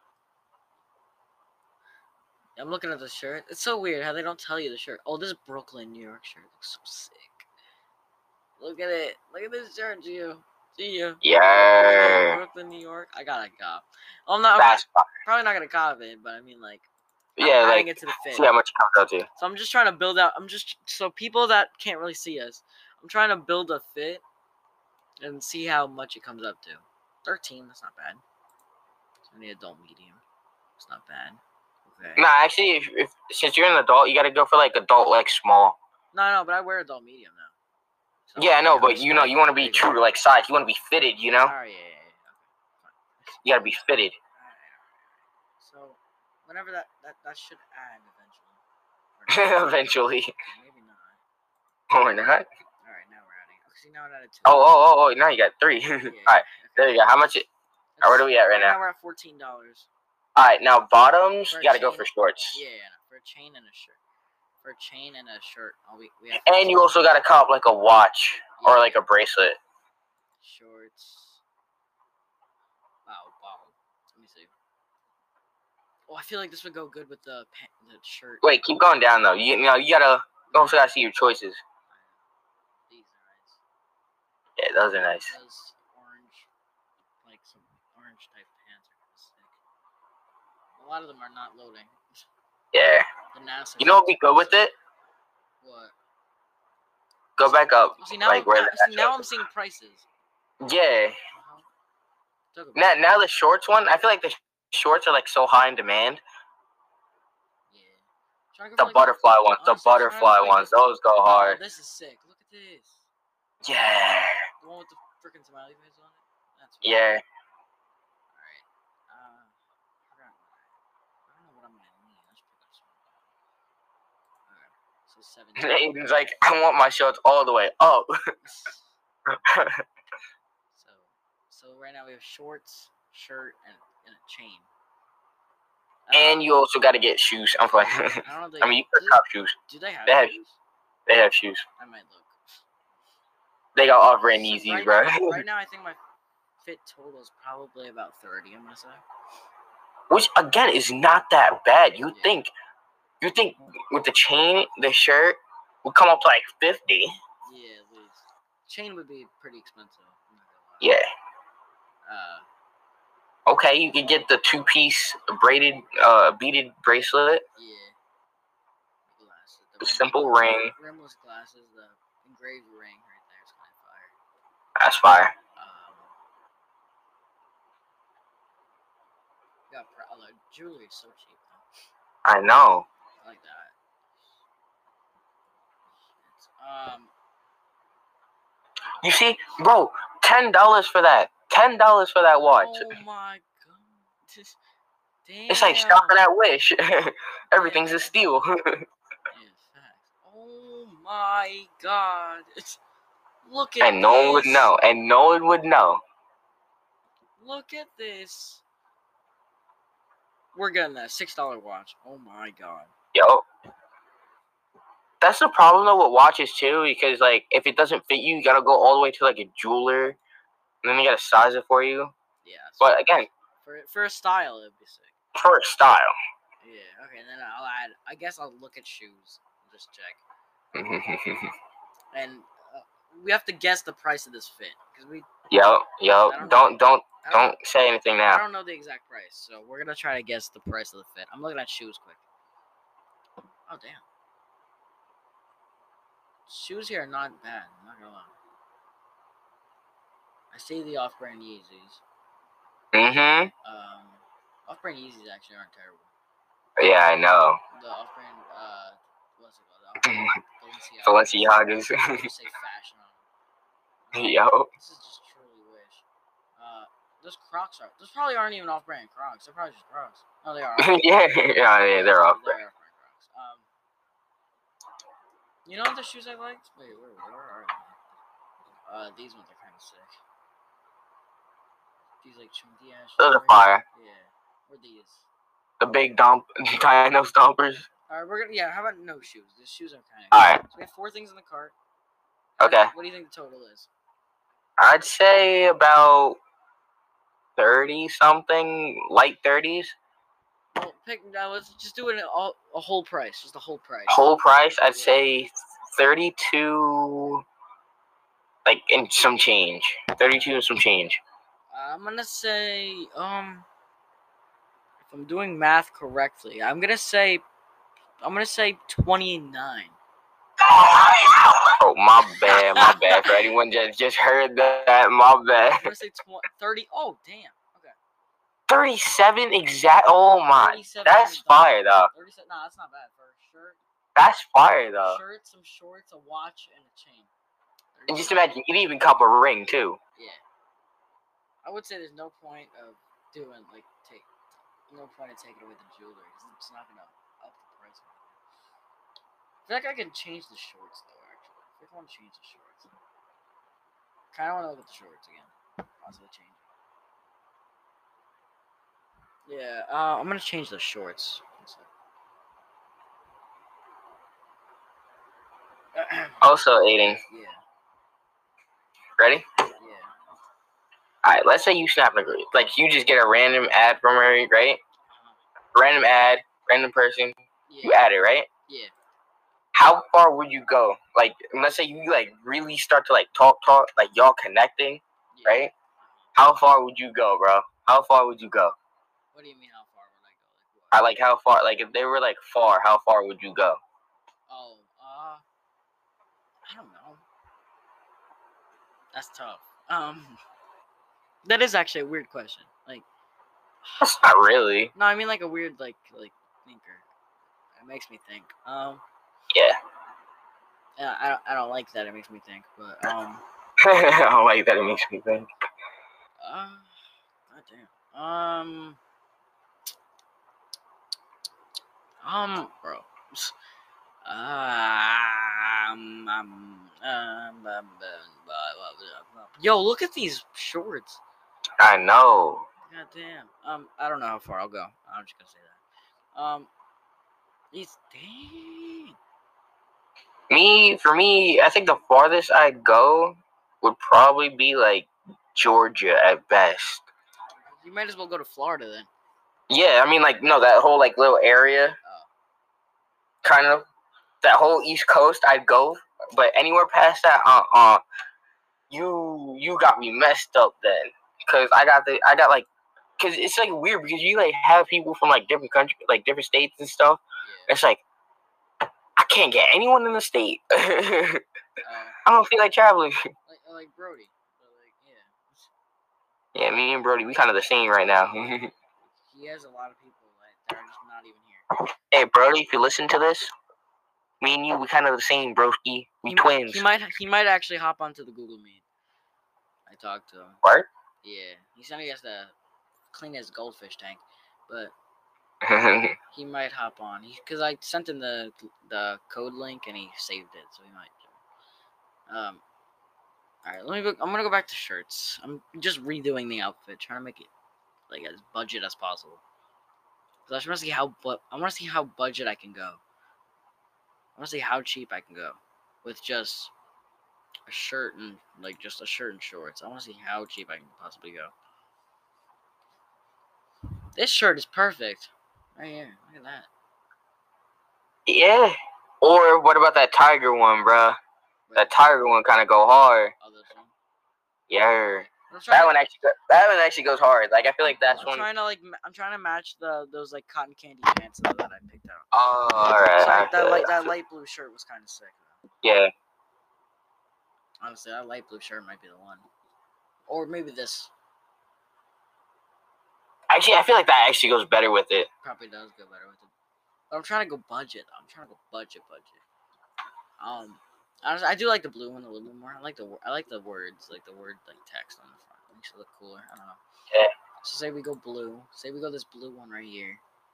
I'm looking at the shirt. It's so weird how they don't tell you the shirt. Oh, this is Brooklyn, New York shirt. It looks so sick. Look at it. Look at this shirt, Gio. See you. Yeah. Brooklyn, New York. I got a cop. I'm probably not gonna cop it, but I mean like. Yeah, adding it to the fit. See how much it comes out to. So I'm just trying to build out. So people that can't really see us. I'm trying to build a fit, and see how much it comes up to. 13. That's not bad. It's only adult medium. It's not bad. Okay. Nah, actually, if since you're an adult, you gotta go for like adult, like small. No, but I wear adult medium now. So, yeah, I know, but you want to be true to like size. You want to be fitted, you know. Alright, yeah. Okay. You gotta be fitted. So, whenever that should add eventually. Eventually. Maybe not. Or not. Alright, now we're adding. See, now it added 2. Oh! Now you got 3. Yeah, alright, there you go. How much? Where are we at right now? Now we're at $14. Alright, now bottoms, you gotta go for shorts. Yeah, for a chain and a shirt. For a chain and a shirt. We have and you also gotta cop like a watch or like a bracelet. Shorts. Wow. Let me see. Oh, I feel like this would go good with the shirt. Wait, keep going down though. You also gotta see your choices. These are nice. Yeah, those are nice. Those orange, like some orange type pants are sick. A lot of them are not loading. Yeah. You know what would be good with it? What? Go back up. See, now, now I'm seeing prices. Yeah. Now the shorts one, I feel like the shorts are like so high in demand. Yeah. The butterfly ones, those go hard. Oh, this is sick. Look at this. Yeah. The one with the freaking smiley face on it. That's weird. Yeah. Alright. I don't know what I'm gonna need. Let's pick up some. Alright. So 17. Aiden's like, I want my shorts all the way up. So right now we have shorts, shirt, and a chain. And you also got to get shoes. I'm fine. I mean, you could cop shoes. Do they have shoes? They have shoes. I might look. They got off-brand Yeezys, bro. Right now, I think my fit total is probably about 30. I'm gonna say. Which again is not that bad. You think with the chain, the shirt would come up to like 50. Yeah, at least. Chain would be pretty expensive. Yeah. Okay, you could get the 2-piece braided, beaded bracelet. Yeah. Glasses. The simple ring. Rimless glasses. The engraved ring right there is kind of fire. That's fire. Jewelry is so cheap though. I know. I like that. You see, bro, $10 for that. $10 for that watch. Oh my god. Damn. It's like shopping at Wish. Everything's a steal. Yeah, facts. Oh my god. Look at this. And no one would know. And no one would know. Look at this. We're getting that $6 watch. Oh my god. Yo. That's the problem though with watches too, because like if it doesn't fit you, you gotta go all the way to like a jeweler, and then they gotta size it for you. Yeah. But again, for a style, it'd be sick. For a style. Yeah. Okay. Then I'll add. I guess I'll look at shoes. Just check. And we have to guess the price of this fit because we. Yo. Don't say anything now. I don't know the exact price, so we're gonna try to guess the price of the fit. I'm looking at shoes quick. Oh damn. Shoes here are not bad. I'm not gonna lie. I see the off-brand Yeezys. Off-brand Yeezys actually aren't terrible. Yeah, I know. The off-brand, what's it called? Balenciagas. Say fashion on them. Yo. This is just truly wish. Those Crocs are. Those probably aren't even off-brand Crocs. They're probably just Crocs. No, they are. yeah, they're off-brand. Crocs. You know what the shoes I liked? Wait, where are they? These ones are kind of sick. These like chunky ass. Those are fire. Yeah. What are these? The big dino stompers. Alright, we're gonna. Yeah, how about no shoes? The shoes are kind of. Alright. So we have 4 things in the cart. Okay. What do you think the total is? I'd say about 30 something, light 30s. Well, let's just do it a whole price, just the whole price. Whole price, I'd say 32, like and some change. 32 and some change. I'm gonna say, if I'm doing math correctly, I'm gonna say 29. Oh, my bad. For anyone just heard that, my bad. I'm gonna say 30. Oh, damn. 37 exact. Oh my, that's fire though. 37. Nah, that's not bad for a shirt. That's fire though. Shirt, some shorts, a watch, and a chain. And just imagine, you can even cop a ring too. Yeah. I would say there's no point of taking away the jewelry because it's not gonna up the price. I feel like I can change the shorts though. Actually, if I want to change the shorts, kind of want to look at the shorts again. Possibly change. Yeah, I'm gonna change the shorts. Also, Aiden. Yeah. Ready? Yeah. Alright, let's say you snap a group. Like, you just get a random ad from her, right? Random ad, random person. Yeah. You add it, right? Yeah. How far would you go? Like, let's say you, like, really start to, like, talk, like, y'all connecting, right? How far would you go, bro? How far would you go? What do you mean, how far would I go? Like how far? Like, if they were, like, far, how far would you go? Oh, I don't know. That's tough. That is actually a weird question. Like, that's not really. No, I mean like a weird like thinker. It makes me think. Yeah. I don't like that it makes me think, but I don't like that it makes me think. Goddamn. Bro. Yo, look at these shorts. I know. Goddamn. I don't know how far I'll go. I'm just gonna say that. These dang. For me, I think the farthest I'd go would probably be like Georgia at best. You might as well go to Florida then. Yeah, I mean, like, no, that whole like little area, kind of that whole East Coast, I'd go. But anywhere past that, you got me messed up then, because because it's like weird because you like have people from like different countries, like different states and stuff. Yeah. It's like I can't get anyone in the state. I don't feel like traveling. Like Brody. Yeah, me and Brody, we kind of the same right now. He has a lot of people that are just not even here. Hey, Brody, if you listen to this, me and you, we kind of the same, broski. We twins. He might actually hop onto the Google Meet. I talked to him. What? Yeah, he said he has to clean his goldfish tank, but he might hop on. Because I sent him the code link and he saved it, so he might. All right, I'm gonna go back to shirts. I'm just redoing the outfit, trying to make it like as budget as possible. Cause I just want to see how budget I can go. I want to see how cheap I can go with just a shirt and just a shirt and shorts. I want to see how cheap I can possibly go. This shirt is perfect. Right here, look at that. Yeah. Or what about that Tiger one, bruh? That Tiger one kind of go hard. Oh, this one. Yeah. That one actually goes hard. Like I feel like that's one. I'm trying to match those like cotton candy pants that I picked out. Oh, alright. That light blue shirt was kind of sick. Yeah. Honestly, that light blue shirt might be the one, or maybe this. Actually, I feel like that actually goes better with it. Probably does go better with it. But I'm trying to go budget. Budget. Honestly, I do like the blue one a little bit more. I like the words, like the word text on the front. It makes it look cooler. I don't know. Yeah. So say we go blue. Say we go this blue one right here.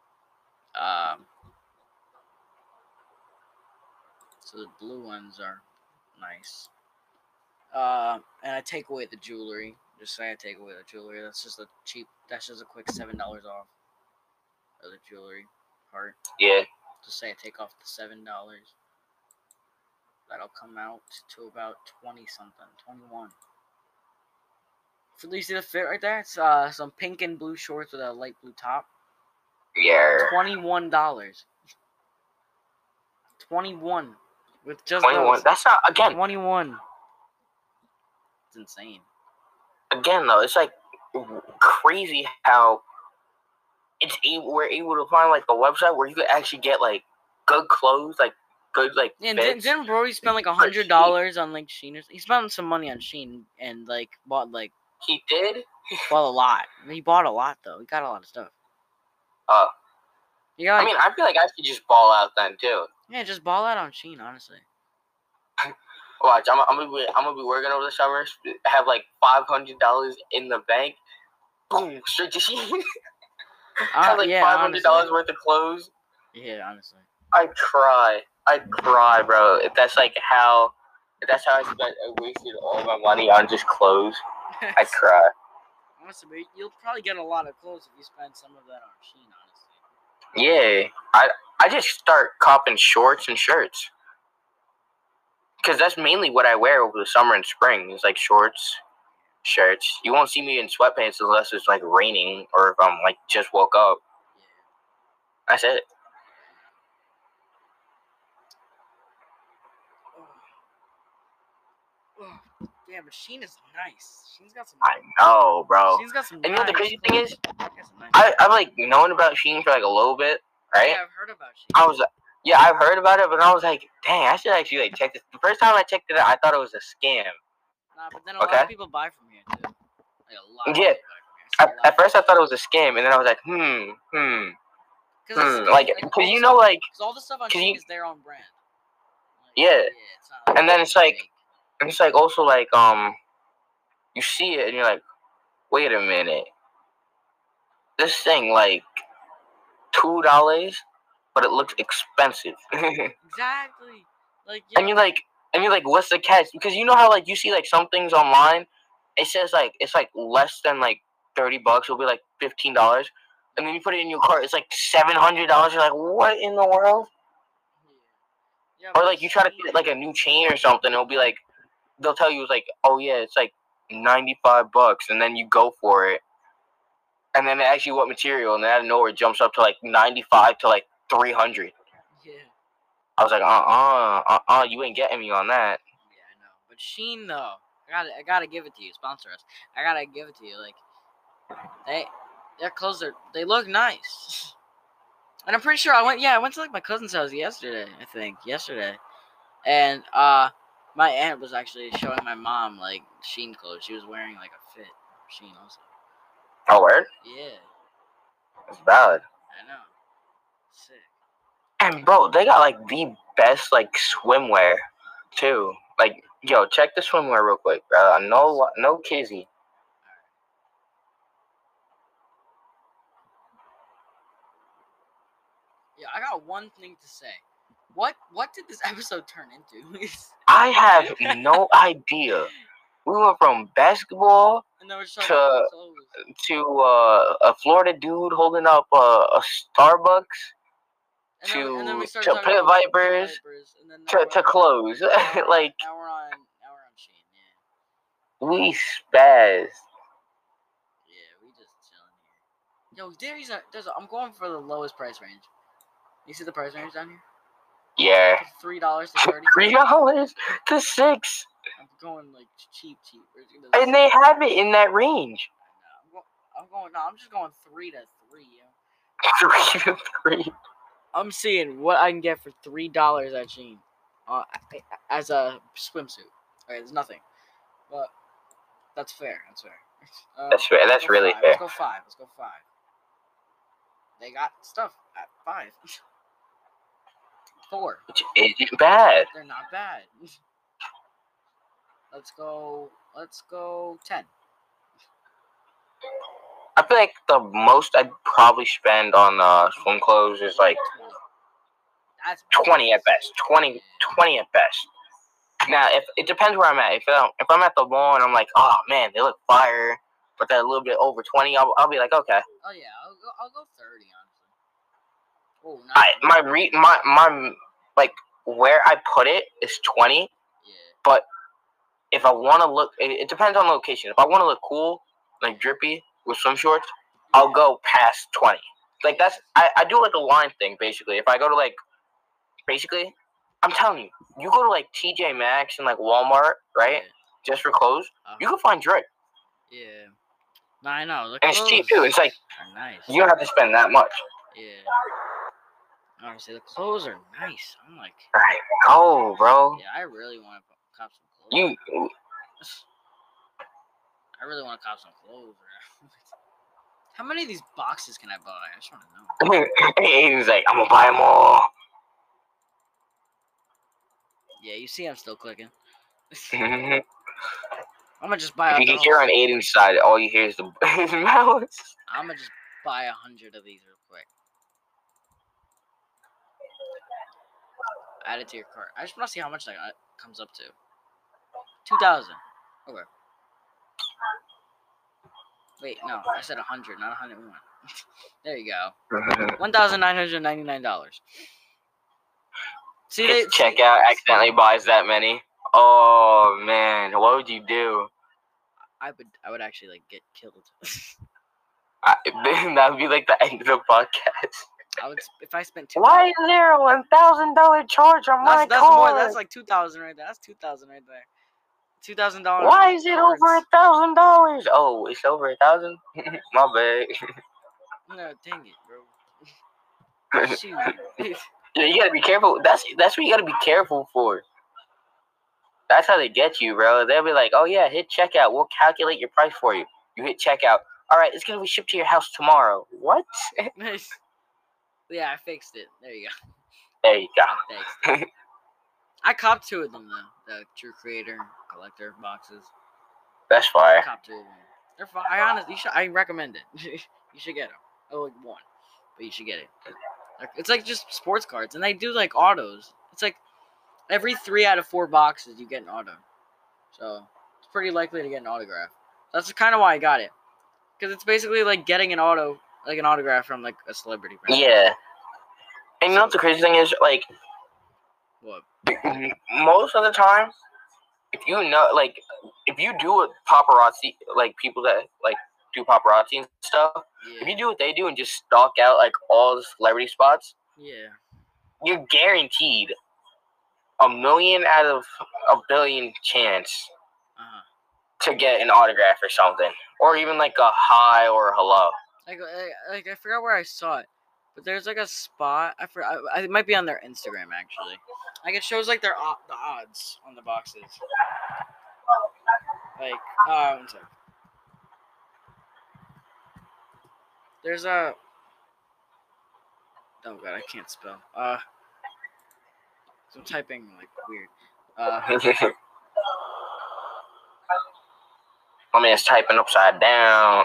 So the blue ones are nice. And I take away the jewelry. Just say I take away the jewelry. That's just a quick $7 off of the jewelry part. Yeah. Just say I take off the $7. That'll come out to about 20-something, 21. You see the fit right there? It's some pink and blue shorts with a light blue top. Yeah. $21. 21 with just 21. Those. That's not 21. It's insane. Again, though, it's like crazy how we're able to find like a website where you could actually get like good clothes, like good didn't Brody spend like $100 on like Shein? He spent some money on Shein and bought like. He did. Bought a lot. He bought a lot though. He got a lot of stuff. Yeah. I mean, I feel like I should just ball out then too. Yeah, just ball out on Shein, honestly. Watch, I'm gonna be working over the summer. Have like $500 in the bank. Boom, straight to Shein. Have like $500 worth of clothes. Yeah, honestly. I'd cry, bro. If that's how I wasted all my money on just clothes, I'd cry. Honestly, you'll probably get a lot of clothes if you spend some of that on Shein, honestly. Yeah, I just start copping shorts and shirts. Because that's mainly what I wear over the summer and spring. It's like shorts, shirts. You won't see me in sweatpants unless it's like raining or if I'm like just woke up. Yeah. That's it. Yeah, but Shein is nice. Shein's got some. I know, bro. Shein's got some. And you know what the crazy thing is? I've like known about Shein for like a little bit, right? Yeah, I've heard about Shein. I've heard about it, but I was like, dang, I should actually like check this. The first time I checked it out, I thought it was a scam. Nah, but then a lot of people buy from here too. Like a lot. Yeah. At first, I thought it was a scam, and then I was like, Like, because you know, like, because all the stuff on Shein is their own brand. Like, yeah. It's not And then it's like, also like, you see it and you're like, wait a minute, this thing like $2, but it looks expensive. Exactly. Like, and you're like, what's the catch? Because you know how like you see like some things online, it says like it's like less than like $30. It'll be like $15, and then you put it in your cart, it's like $700. You're like, what in the world? Yeah, or like you try to get like a new chain or something, it'll be like, they'll tell you it's like, oh yeah, it's like $95, and then you go for it, and then they ask you what material, and then out of nowhere it jumps up to like 95 to like 300. Yeah. I was like, you ain't getting me on that. Yeah, I know. But Shein though, I gotta give it to you. Sponsor us. I gotta give it to you. Like, their clothes they look nice. And I'm pretty sure I went to like my cousin's house yesterday. I think yesterday, and my aunt was actually showing my mom like Shein clothes. She was wearing like a fit Shein also. Oh, word? Yeah. That's valid. I know. Sick. And bro, they got like the best like swimwear too. Like, yo, check the swimwear real quick, bro. No kizzy. Yeah, I got one thing to say. What did this episode turn into? I have no idea. We went from basketball to a Florida dude holding up a Starbucks to Pit Vipers to clothes. Like, now we're on Shein. Yeah. We spaz. Yeah, we just chilling here. Yo, I'm going for the lowest price range. You see the price range down here? Yeah. $3 to $30. $3 to $6. I'm going like cheap. And they have it in that range. I'm just going 3 to 3. Yeah. 3 to 3. I'm seeing what I can get for $3 at Shein, as a swimsuit. Alright, there's nothing, but that's fair. That's fair. That's really fair. Let's go 5. They got stuff at 5. 4. Which isn't bad. They're not bad. Let's go 10. I feel like the most I'd probably spend on swim clothes is like 20 at best. 20 at best. Now, if it depends where I'm at. If I'm at the mall and I'm like, oh man, they look fire, but they're a little bit over 20, I'll be like, okay. Oh yeah, I'll go 30 honestly. Oh, my like where I put it is 20. Yeah. But if I want to look, it depends on the location. If I want to look cool, like drippy with swim shorts, I'll go past 20. Like I do like a line thing basically. If I go to like, basically, I'm telling you, you go to like TJ Maxx and like Walmart, right? Yeah. Just for clothes, you can find drip. Yeah. No, I know. And it's cheap too. It's like nice. You don't have to spend that much. Yeah. Honestly, the clothes are nice. I'm like, I know, bro. Yeah, I really want to cop some clothes. I really want to cop some clothes. How many of these boxes can I buy? I just want to know. He's like, I'm gonna buy them all. Yeah, you see, I'm still clicking. I'm gonna just buy. If you can hear on Aiden's side, all you hear is his mouse. I'm gonna just buy 100 of these real quick. Add it to your cart. I just want to see how much that comes up to. 2,000. Okay. Wait, no, I said 100, not 101. There you go. $1,999. See, checkout accidentally buys that many. Oh man, what would you do? I would actually like get killed. That would be like the end of the podcast. I would if I spent $2,000. Why is there a $1,000 charge on my card? That's like 2,000 right there. That's 2,000 right there. $2,000. Why is it over $1,000? Oh, it's over 1,000. My bad. No, dang it, bro. Shoot. Yeah, you gotta be careful. That's what you gotta be careful for. That's how they get you, bro. They'll be like, "Oh yeah, hit checkout. We'll calculate your price for you." You hit checkout. All right, it's gonna be shipped to your house tomorrow. What? Yeah, I fixed it. There you go. There you go. Thanks. I copped 2 of them though. The True Creator Collector boxes. That's fire. I copped 2 of them. They're fine. I recommend it. You should get them. Oh, like 1, but you should get it. It's like just sports cards, and they do like autos. It's like every 3 out of 4 boxes you get an auto, so it's pretty likely to get an autograph. That's kind of why I got it, because it's basically like getting an autograph from like a celebrity. Yeah, and you know what the crazy thing is, like, what? Most of the time, if you do a paparazzi, like people that like do paparazzi and stuff, if you do what they do and just stalk out like all the celebrity spots, you're guaranteed a million out of a billion chance to get an autograph or something, or even like a hi or a hello. Like I forgot where I saw it, but there's like a spot. I forgot. It might be on their Instagram actually. Like it shows like the odds on the boxes. Like one second. There's a. Oh god, I can't spell. So I'm typing like weird. My man's typing upside down.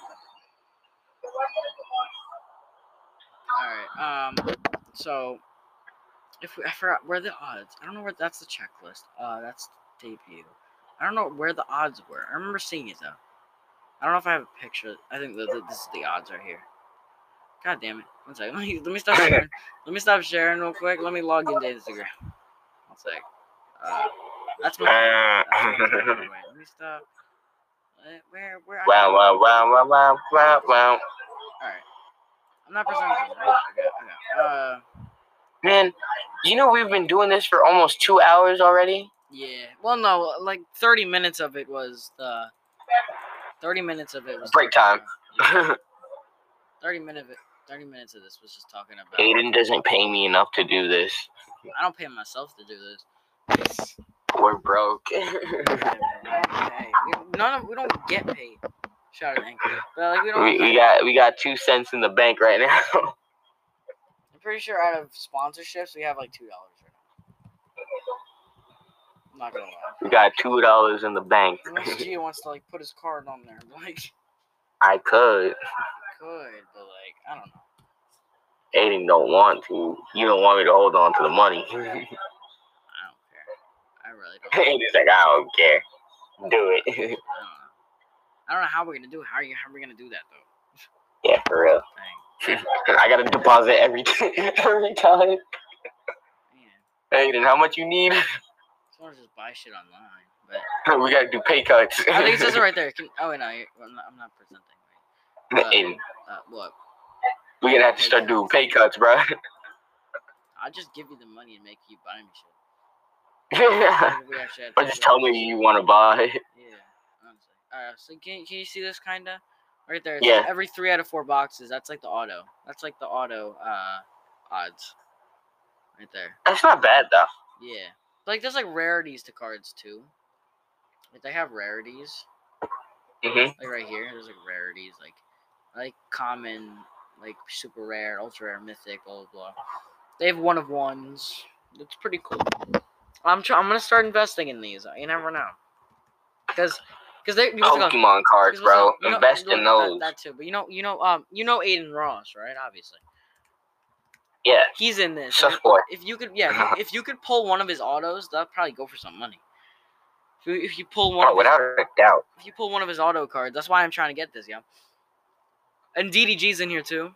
All right. So I forgot where the odds. I don't know where that's the checklist. That's debut. I don't know where the odds were. I remember seeing it though. I don't know if I have a picture. I think this is the odds right here. God damn it. One second. Let me stop sharing. Let me stop sharing real quick. Let me log into Instagram. One sec. That's my phone. Wait, let me stop. Where? Wow. Alright. I'm not presenting, right? Okay. Man, you know we've been doing this for almost 2 hours already? Yeah. Well, no, like 30 minutes of it was the... 30 minutes of it was... break time. Yeah. 30 minutes of this was just talking about... Aiden doesn't pay me enough to do this. I don't pay myself to do this. We're broke. We don't get paid. Shout out to Anchor. But like we got 2 cents in the bank right now. I'm pretty sure out of sponsorships we have like $2 right now. I'm not gonna lie. We got $2 in the bank. Unless Gia wants to like put his card on there, like I could. But like I don't know. Aiden don't want to. You don't want me to hold on to the money. I don't care. I really don't. Aiden's like, I don't care. Do it. I don't know how we're gonna do it. How are we gonna do that though? Yeah, for real. I gotta deposit every time. Man. Aiden, how much you need? I just want to just buy shit online, but we gotta do pay cuts. I think it says it right there. No, I'm not presenting. Aiden, what? We're gonna have to start doing pay cuts, bro. I'll just give you the money and make you buy me shit. Or just tell me you want to buy. Yeah, honestly. So can you see this kinda? Right there. Yeah. Every 3 out of 4 boxes. That's like the auto. That's like the auto odds. Right there. That's not bad though. Yeah. Like there's like rarities to cards too. Like they have rarities. Like right here, there's like rarities, like common, like super rare, ultra rare, mythic, blah blah blah. They have 1 of 1s. It's pretty cool. I'm gonna start investing in these. You never know. Because they Pokemon cards, bro. Invest in those. That too. But you know Aiden Ross, right? Obviously. Yeah. He's in this. If you could pull one of his autos, that'll probably go for some money. If you pull one, without a doubt. If you pull one of his auto cards, that's why I'm trying to get this, yeah. And DDG's in here too.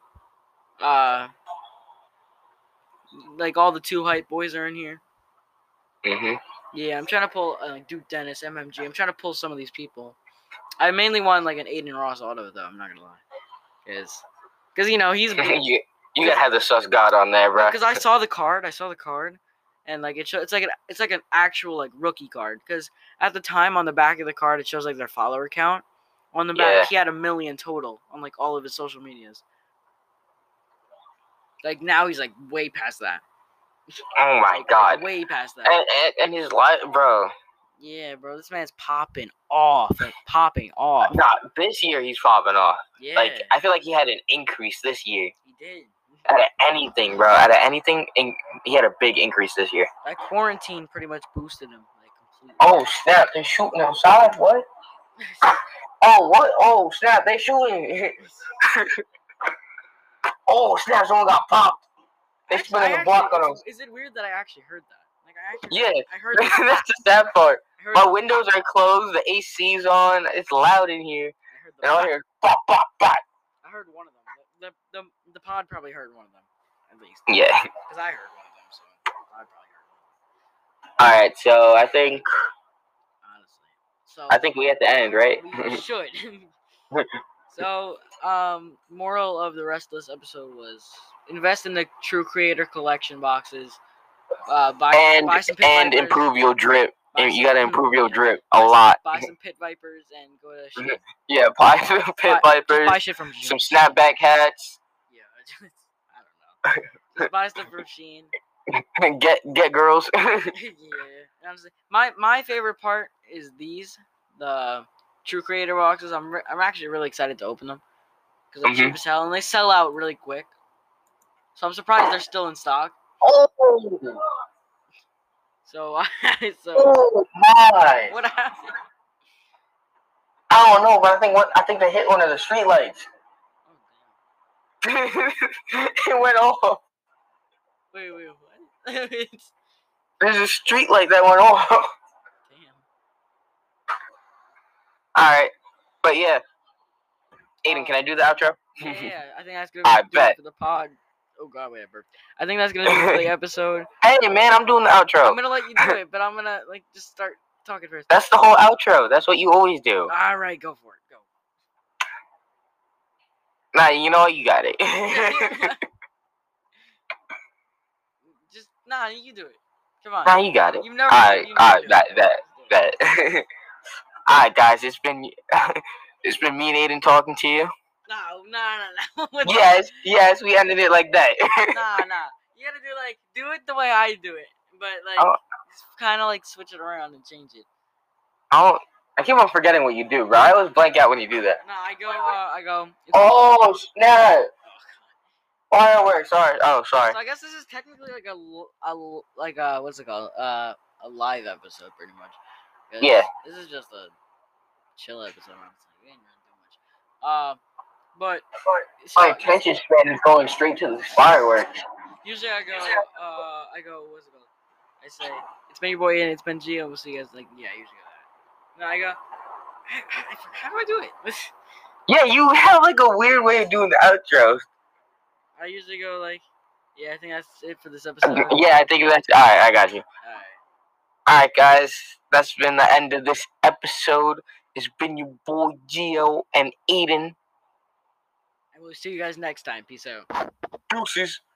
Like all the 2 hype boys are in here. Yeah, I'm trying to pull Duke Dennis, MMG. I'm trying to pull some of these people. I mainly want like an Aiden Ross auto though. I'm not gonna lie, because you know he's. you gotta have the sus god on there, bro. Because I saw the card, and like it's like an actual like rookie card. Because at the time on the back of the card it shows like their follower count. On the back he had 1 million total on like all of his social medias. Like now he's like way past that. Oh my god, way past that. And his life, bro. Yeah, bro, this man's popping off. Like, popping off. Nah, this year he's popping off. Yeah. Like, I feel like he had an increase this year. He did. Out of anything, bro. Out of anything, he had a big increase this year. That quarantine pretty much boosted him, like, completely. Oh, snap. They're shooting outside? What? Oh, what? Oh, snap. They're shooting. Oh, snap. Someone got popped. They spinning the block on him. Is it weird that I actually heard that? Like, I heard that. That's the sad part. My windows are closed. The AC's on. It's loud in here. And I hear pop, pop, pop. I heard one of them. The pod probably heard one of them, at least. Yeah. Because I heard one of them, so I probably heard one. All right, so I think. Honestly, I think we at the end, right? We should. So, moral of the rest of this episode was invest in the True Creator Collection boxes. Buy some Pit and Vipers. Improve your drip. You gotta improve your drip a lot. Buy some Pit Vipers and go to Shein. Yeah, buy some Pit Vipers. Buy shit from Shein. Some snapback hats. Yeah, I don't know. Just buy stuff from Shein. Get girls. Yeah, honestly, my favorite part is the True Creator boxes. I'm actually really excited to open them because they're cheap as hell and they sell out really quick. So I'm surprised they're still in stock. Oh. So oh my! What happened? I don't know, but I think they hit one of the street lights. Oh, it went off. Wait, what? There's a street light that went off. Damn. All right, but yeah, Aiden, can I do the outro? Yeah, I think that's gonna do it for the pod. Oh God, wait, I burped. I think that's gonna do it for the episode. Hey man, I'm doing the outro. I'm gonna let you do it, but I'm gonna just start talking first. That's the whole outro. That's what you always do. All right, go for it. Go. Nah, you know what? You got it. You do it. Come on. Nah, you got it. You've never. That. All right, guys. It's been me and Aiden talking to you. No. Yes, we ended it like that. Nah. You gotta do it the way I do it, but just kind of switch it around and change it. I keep on forgetting what you do, bro. I always blank out when you do that. No, I go. Oh snap! Fireworks. Sorry. Oh, sorry. So I guess this is technically a what's it called? A live episode, pretty much. Yeah. This is just a chill episode. We ain't gonna do much. But my attention span is going straight to the fireworks. Usually I go. What's it called? I say it's been your boy and it's been Gio. We'll see you guys. I usually go that. No, I go. How do I do it? Yeah, you have a weird way of doing the outros. I usually go yeah, I think that's it for this episode. Yeah, I think that's alright. I got you. Alright, guys, that's been the end of this episode. It's been your boy Gio and Aiden. And we'll see you guys next time. Peace out. Deuces.